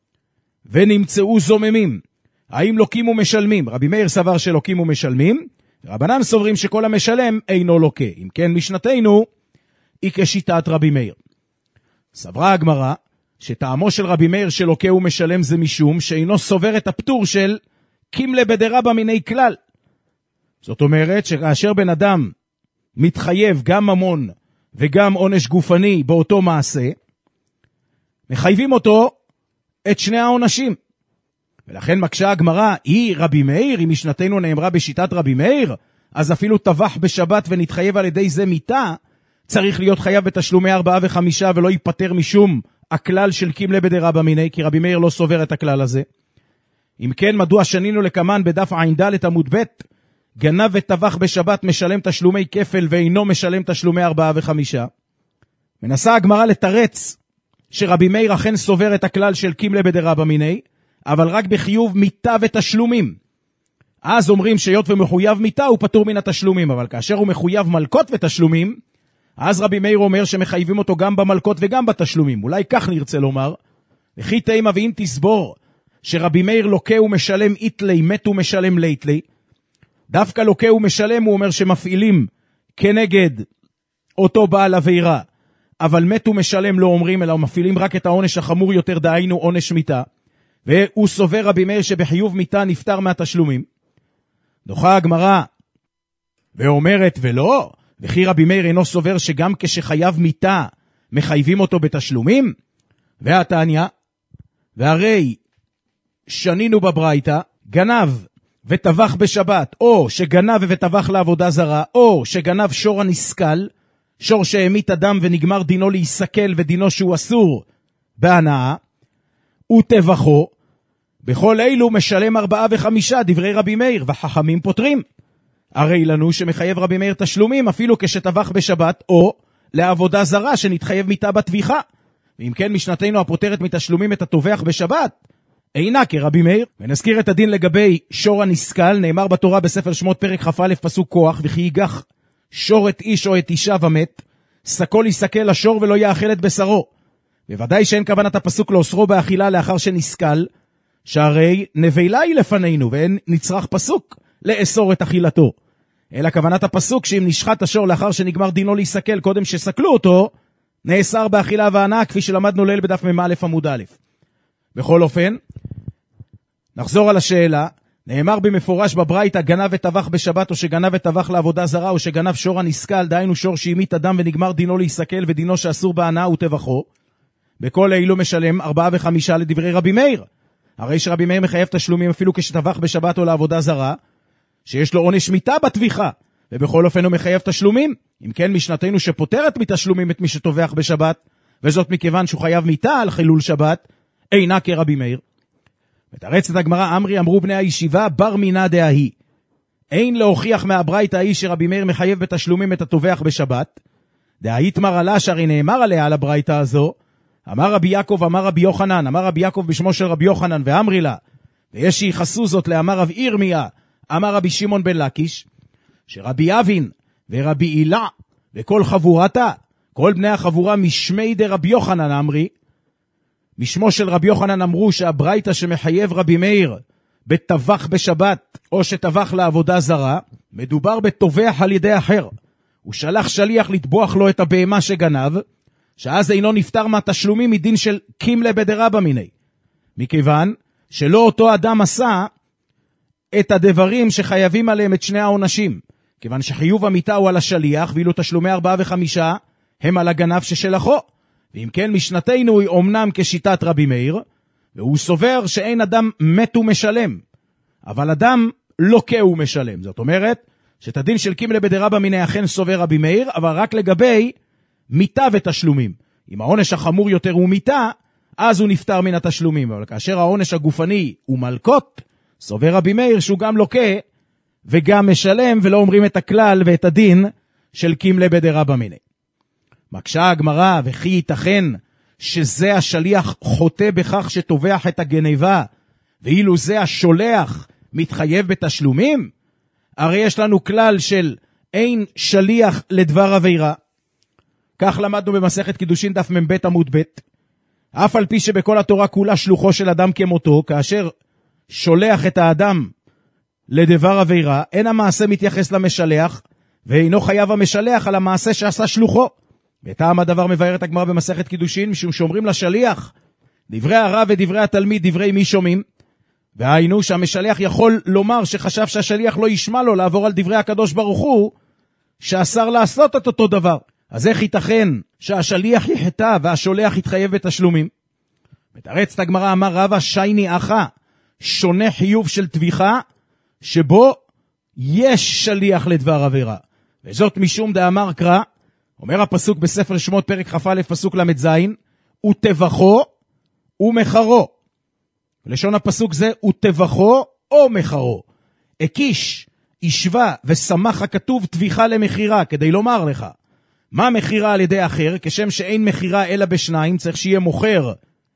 ונמצאו זוממים. האם לוקים ומשלמים? רבי מאיר סבר שלוקים ומשלמים, רבנן סוברים שכל המשלם אינו לוקה. אם כן, משנתנו היא כשיטת רבי מאיר. סברה הגמרא שטעמו של רבי מאיר שלוקה ומשלם זה משום שאינו סובר את הפטור של קימלה בדרבא מיני כלל. זאת אומרת שכאשר בן אדם מתחייב גם ממון וגם עונש גופני באותו מעשה, מחייבים אותו את שני העונשים. ולכן מקשה הגמרא, היא רבי מאיר, אם משנתנו נאמרה בשיטת רבי מאיר, אז אפילו טבח בשבת ונתחייב על ידי זה מיתה, צריך להיות חייב בתשלומי 4 ו5 ולא ייפטר משום הכלל של קימלה בדרבא מיני, כי רבי מאיר לא סובר את הכלל הזה. אם כן, מדוע שנינו לקמן בדף ע"ד עמוד ב', גנב וטבח בשבת משלם תשלומי כפל ואינו משלם תשלומי 4 ו5? מנסה הגמרא לתרץ שרבי מאיר אכן סובר את הכלל של קימלה בדרבא מיני, אבל רק בחיוב מיתה ותשלומים. אז אומרים שיות ומחויב מיתה הוא פטור מן התשלומים, אבל כאשר הוא מחויב מלכות ותשלומים, אז רבי מאיר אומר שמחייבים אותו גם במלכות וגם בתשלומים. אולי כך נרצה לומר, וכי תימא ואם תסבור שרבי מאיר לוקה ומשלם איתלי, מת ומשלם ליתלי, דווקא לוקה ומשלם הוא אומר שמפעילים כנגד אותו בעל עבירה, אבל מת ומשלם לא אומרים, אלא מפעילים רק את העונש החמור יותר, דהיינו עונש מיתה, והוא סובר רבי מאיר שבחיוב מיתה נפטר מהתשלומים. דוחה הגמרא ואומרת ולא, וכי רבי מאיר אינו סובר שגם כשחייב מיתה מחייבים אותו בתשלומים? והתניא, והרי שנינו בברייתא, גנב וטבח בשבת, או שגנב וטבח לעבודה זרה, או שגנב שור הנסקל, שור שהמית אדם ונגמר דינו להיסקל ודינו שהוא אסור בהנאה, וטבחו, בכל אלו משלם 4 ו5, דברי רבי מאיר, וחכמים פותרים. הרי לנו שמחייב רבי מאיר תשלומים אפילו כשטבח בשבת, או לעבודה זרה שנתחייב מיתה בטביחה. ואם כן, משנתנו הפותרת מתשלומים את הטובח בשבת אינה כרבי מאיר. ונזכיר את הדין לגבי שור הנסקל, נאמר בתורה בספר שמות פרק כ"א פסוק כוח, וכי ייגח שור את איש או את אישה ומת, סקול יסקל לשור ולא יאכל את בשרו. בוודאי שאין כוונת הפסוק לאוסרו באכילה לאחר שנסקל, שהרי נבילה היא לפנינו ואין נצרך פסוק לאסור את אכילתו. אלא כוונת הפסוק שאם נשחט השור לאחר שנגמר דינו להיסקל קודם שסקלו אותו, נאסר באכילה והנאה, כפי שלמדנו ליל בדף מ"א עמוד א'. בכל אופן, נחזור על השאלה. נאמר במפורש בברייתא גנב וטבח בשבת, או שגנב וטבח לעבודה זרה, או שגנב שור הנסקל, דהיינו שור שהמית אדם ונגמר דינו להיסקל ודינו שאסור בהנאה וטבחו. בכל אילו משלם 4 ו5 לדברי רבי מאיר. הרי שרבי מאיר מחייב תשלומים אפילו כשטבח בשבת או לעבודה זרה, שיש לו עונש מיתה בטביחה, ובכל אופן הוא מחייב תשלומים. אם כן, משנתנו שפותרת מתשלומים את מי שטובח בשבת, וזאת מכיוון שהוא חייב מיתה על חילול שבת, אינה כרבי מאיר. ותרץ את הגמרא, אמרי אמרו בני הישיבה, בר מינה דהי. אין להוכיח מהברייתא ההיא שרבי מאיר מחייב בתשלומים את הטובח בשבת, דהאיתמר עלה שהרי נאמר עליה על הברייתא הזו, אמר רבי יעקב, אמר רבי יוחנן, אמר רבי יעקב בשמו של רבי יוחנן, ואמרי לה, ויש שיחסו זאת לאמר רב ירמיה, אמר רבי שמעון בן לקיש, שרבי אבין ורבי הילה וכל חבורתה, כל בני החבורה משמי דרבי יוחנן אמרי, משמו של רבי יוחנן אמרו שהברייתא שמחייב רבי מאיר בטבח בשבת או שטבח לעבודה זרה, מדובר בטובח על ידי אחר. הוא שלח שליח לטבוח לו את הבהמה שגנב, שאז אינו נפטר מהתשלומים מדין של קימלה בדרבא מיני, מכיוון שלא אותו אדם עשה את הדברים שחייבים עליהם את שני העונשים, כיוון שחיוב המיטה הוא על השליח, ואילו תשלומי 4 ו5 הם על הגנב ששלחו. ואם כן, משנתנו היא אומנם כשיטת רבי מאיר, והוא סובר שאין אדם מת ומשלם, אבל אדם לוקה ומשלם. זאת אומרת, שאת הדין של קימלה בדרבא מיני אכן סובר רבי מאיר, אבל רק לגבי מיטה ותשלומים. אם העונש החמור יותר הוא מיטה, אז הוא נפטר מן התשלומים. אבל כאשר העונש הגופני הוא מלקות, סובר רבי מאיר שהוא גם לוקה וגם משלם, ולא אומרים את הכלל ואת הדין של קימלה בדרבא מיני. מקשה הגמרא, וכי ייתכן שזה השליח חוטא בכך שטובח את הגניבה, ואילו זה השולח מתחייב בתשלומים? הרי יש לנו כלל של אין שליח לדבר עבירה. כך למדנו במסכת קידושין דף מ"ב עמוד ב', אף על פי שבכל התורה כולה שלוחו של אדם כמותו, כאשר שולח את האדם לדבר עבירה, אין המעשה מתייחס למשלח, ואינו חייב המשלח על המעשה שעשה שלוחו. וטעם הדבר מבארת הגמרא במסכת קידושין, משום שאומרים לשליח, דברי הרב ודברי התלמיד, דברי מי שומעים? והיינו שהמשלח יכול לומר שחשב שהשליח לא ישמע לו לעבור על דברי הקדוש ברוך הוא, שאסר לעשות את אותו דבר. אז איך ייתכן שהשליח יחטא והשולח יתחייב בתשלומים? מתרצת הגמרא, אמר רבא שייני אחא, שונה חיוב של טביחה, שבו יש שליח לדבר עבירה. וזאת משום דאמר קרא, אומר הפסוק בספר שמות פרק כ"א פסוק ל"ז, וטבחו ומחרו. לשון הפסוק זה וטבחו או מחרו. הקיש, ישבה ושמח הכתוב טביחה למחירה, כדי לומר לך, מה מחירה על ידי אחר? כשם שאין מחירה אלא בשניים, צריך שיהיה מוכר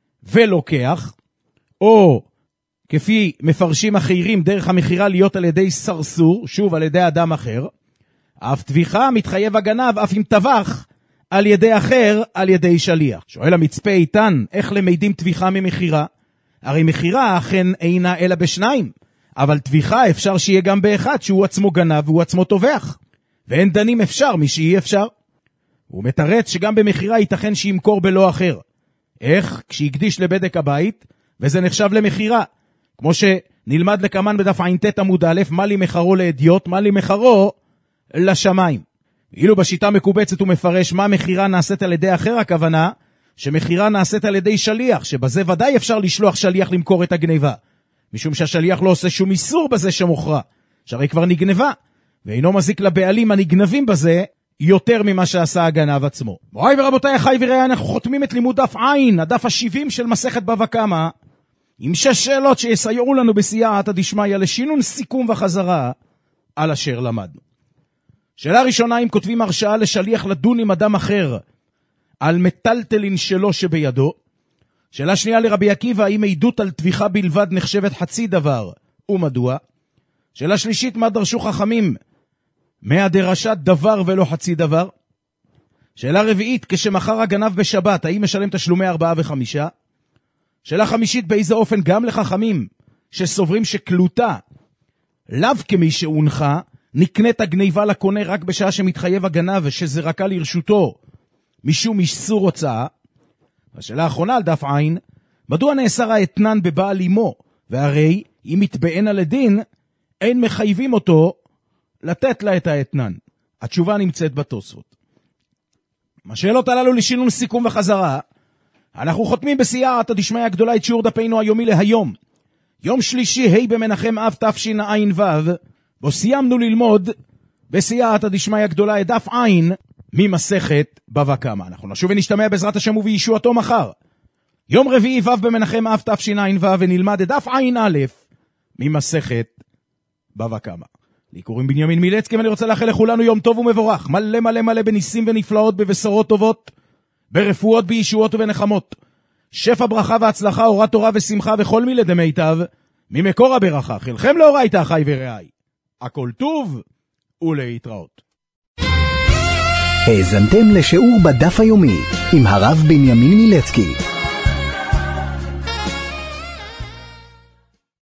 ולוקח, או כפי מפרשים אחרים, דרך המחירה להיות על ידי סרסור, שוב על ידי אדם אחר, אף טביחה מתחייב הגנב, אף אם טבח על ידי אחר, על ידי שליח. שואל המצפה איתן, איך למדים טביחה ממחירה? הרי מחירה אכן אינה אלא בשניים, אבל טביחה אפשר שיהיה גם באחד, שהוא עצמו גנב והוא עצמו טובח. ואין דנים אפשר מי שאי אפשר. הוא מתרץ שגם במחירה ייתכן שימכור בלא אחר. איך? כשיקדיש לבדק הבית, וזה נחשב למחירה. כמו שנלמד לקמן בדף ע"ט עמוד א', מה לי מחרו לאדיוט, מה לי מחרו לשמיים. אילו בשיטה מקובצת הוא מפרש מה מחירה נעשית על ידי אחר, הכוונה שמחירה נעשית על ידי שליח, שבזה ודאי אפשר לשלוח שליח למכור את הגניבה, משום שהשליח לא עושה שום איסור בזה שמוכרה, שהרי כבר נגנבה, ואינו מזיק לבעלים הנגנבים בזה יותר ממה שעשה הגנב עצמו. מוריי ורבותיי, אחי ורעי, אנחנו חותמים את לימוד דף עין, הדף ה-70 של מסכת בבא קמא, עם 6 שאלות שיסייעו לנו בסייעתא דשמיא לשינון סיכום וחזרה על אשר למדנו. שאלה ראשונה, אם כותבים הרשאה לשליח לדון עם אדם אחר על מטלטלין שלו שבידו. שאלה שנייה לרבי עקיבא, האם עדות על טביחה בלבד נחשבת חצי דבר ומדוע? שאלה שלישית, מה דרשו חכמים מהדרשת דבר ולא חצי דבר? שאלה רביעית, כשמחר הגנב בשבת, האם משלם תשלומי 4 ו5? שאלה חמישית, באיזה אופן גם לחכמים שסוברים שקלוטה לאו כמי שהונחה, נקנית הגניבה לקונה רק בשעה שמתחייב הגנב ושזרקה לרשותו משום איסור הוצאה. השאלה האחרונה על דף עין, מדוע נאסר האתנן בבעל אמו? והרי אם מתבען על הדין, אין מחייבים אותו לתת לה את האתנן. התשובה נמצאת בתוספות. השאלות הללו לשינון סיכום וחזרה. אנחנו חותמים בסייעתא דשמיא הגדולה את שיעור דפנו היומי להיום. יום שלישי, ה' במנחם אב תשע"ו, בו סיימנו ללמוד בסייעתא דשמיא הגדולה את דף עין ממסכת בבא קמא. אנחנו נשוב ונשתמע בעזרת השם ובישועתו מחר. יום רביעי ו' במנחם אב תשע"ו, ונלמד את דף עין א' ממסכת בבא קמא. לי קוראים בנימין מילצקי, ואני רוצה לאחל לכולנו יום טוב ומבורך, מלא מלא מלא בניסים ונפלאות, בבשורות טובות, ברפואות, בישועות ובנחמות. שפע ברכה והצלחה, אורת תורה ושמחה וכל מילי דמיטב, ממקור הברכה, חלכם לאורייתא אחי ורעי. הכל טוב ולהתראות. האזנתם לשיעור בדף היומי עם הרב בנימין מילצקי.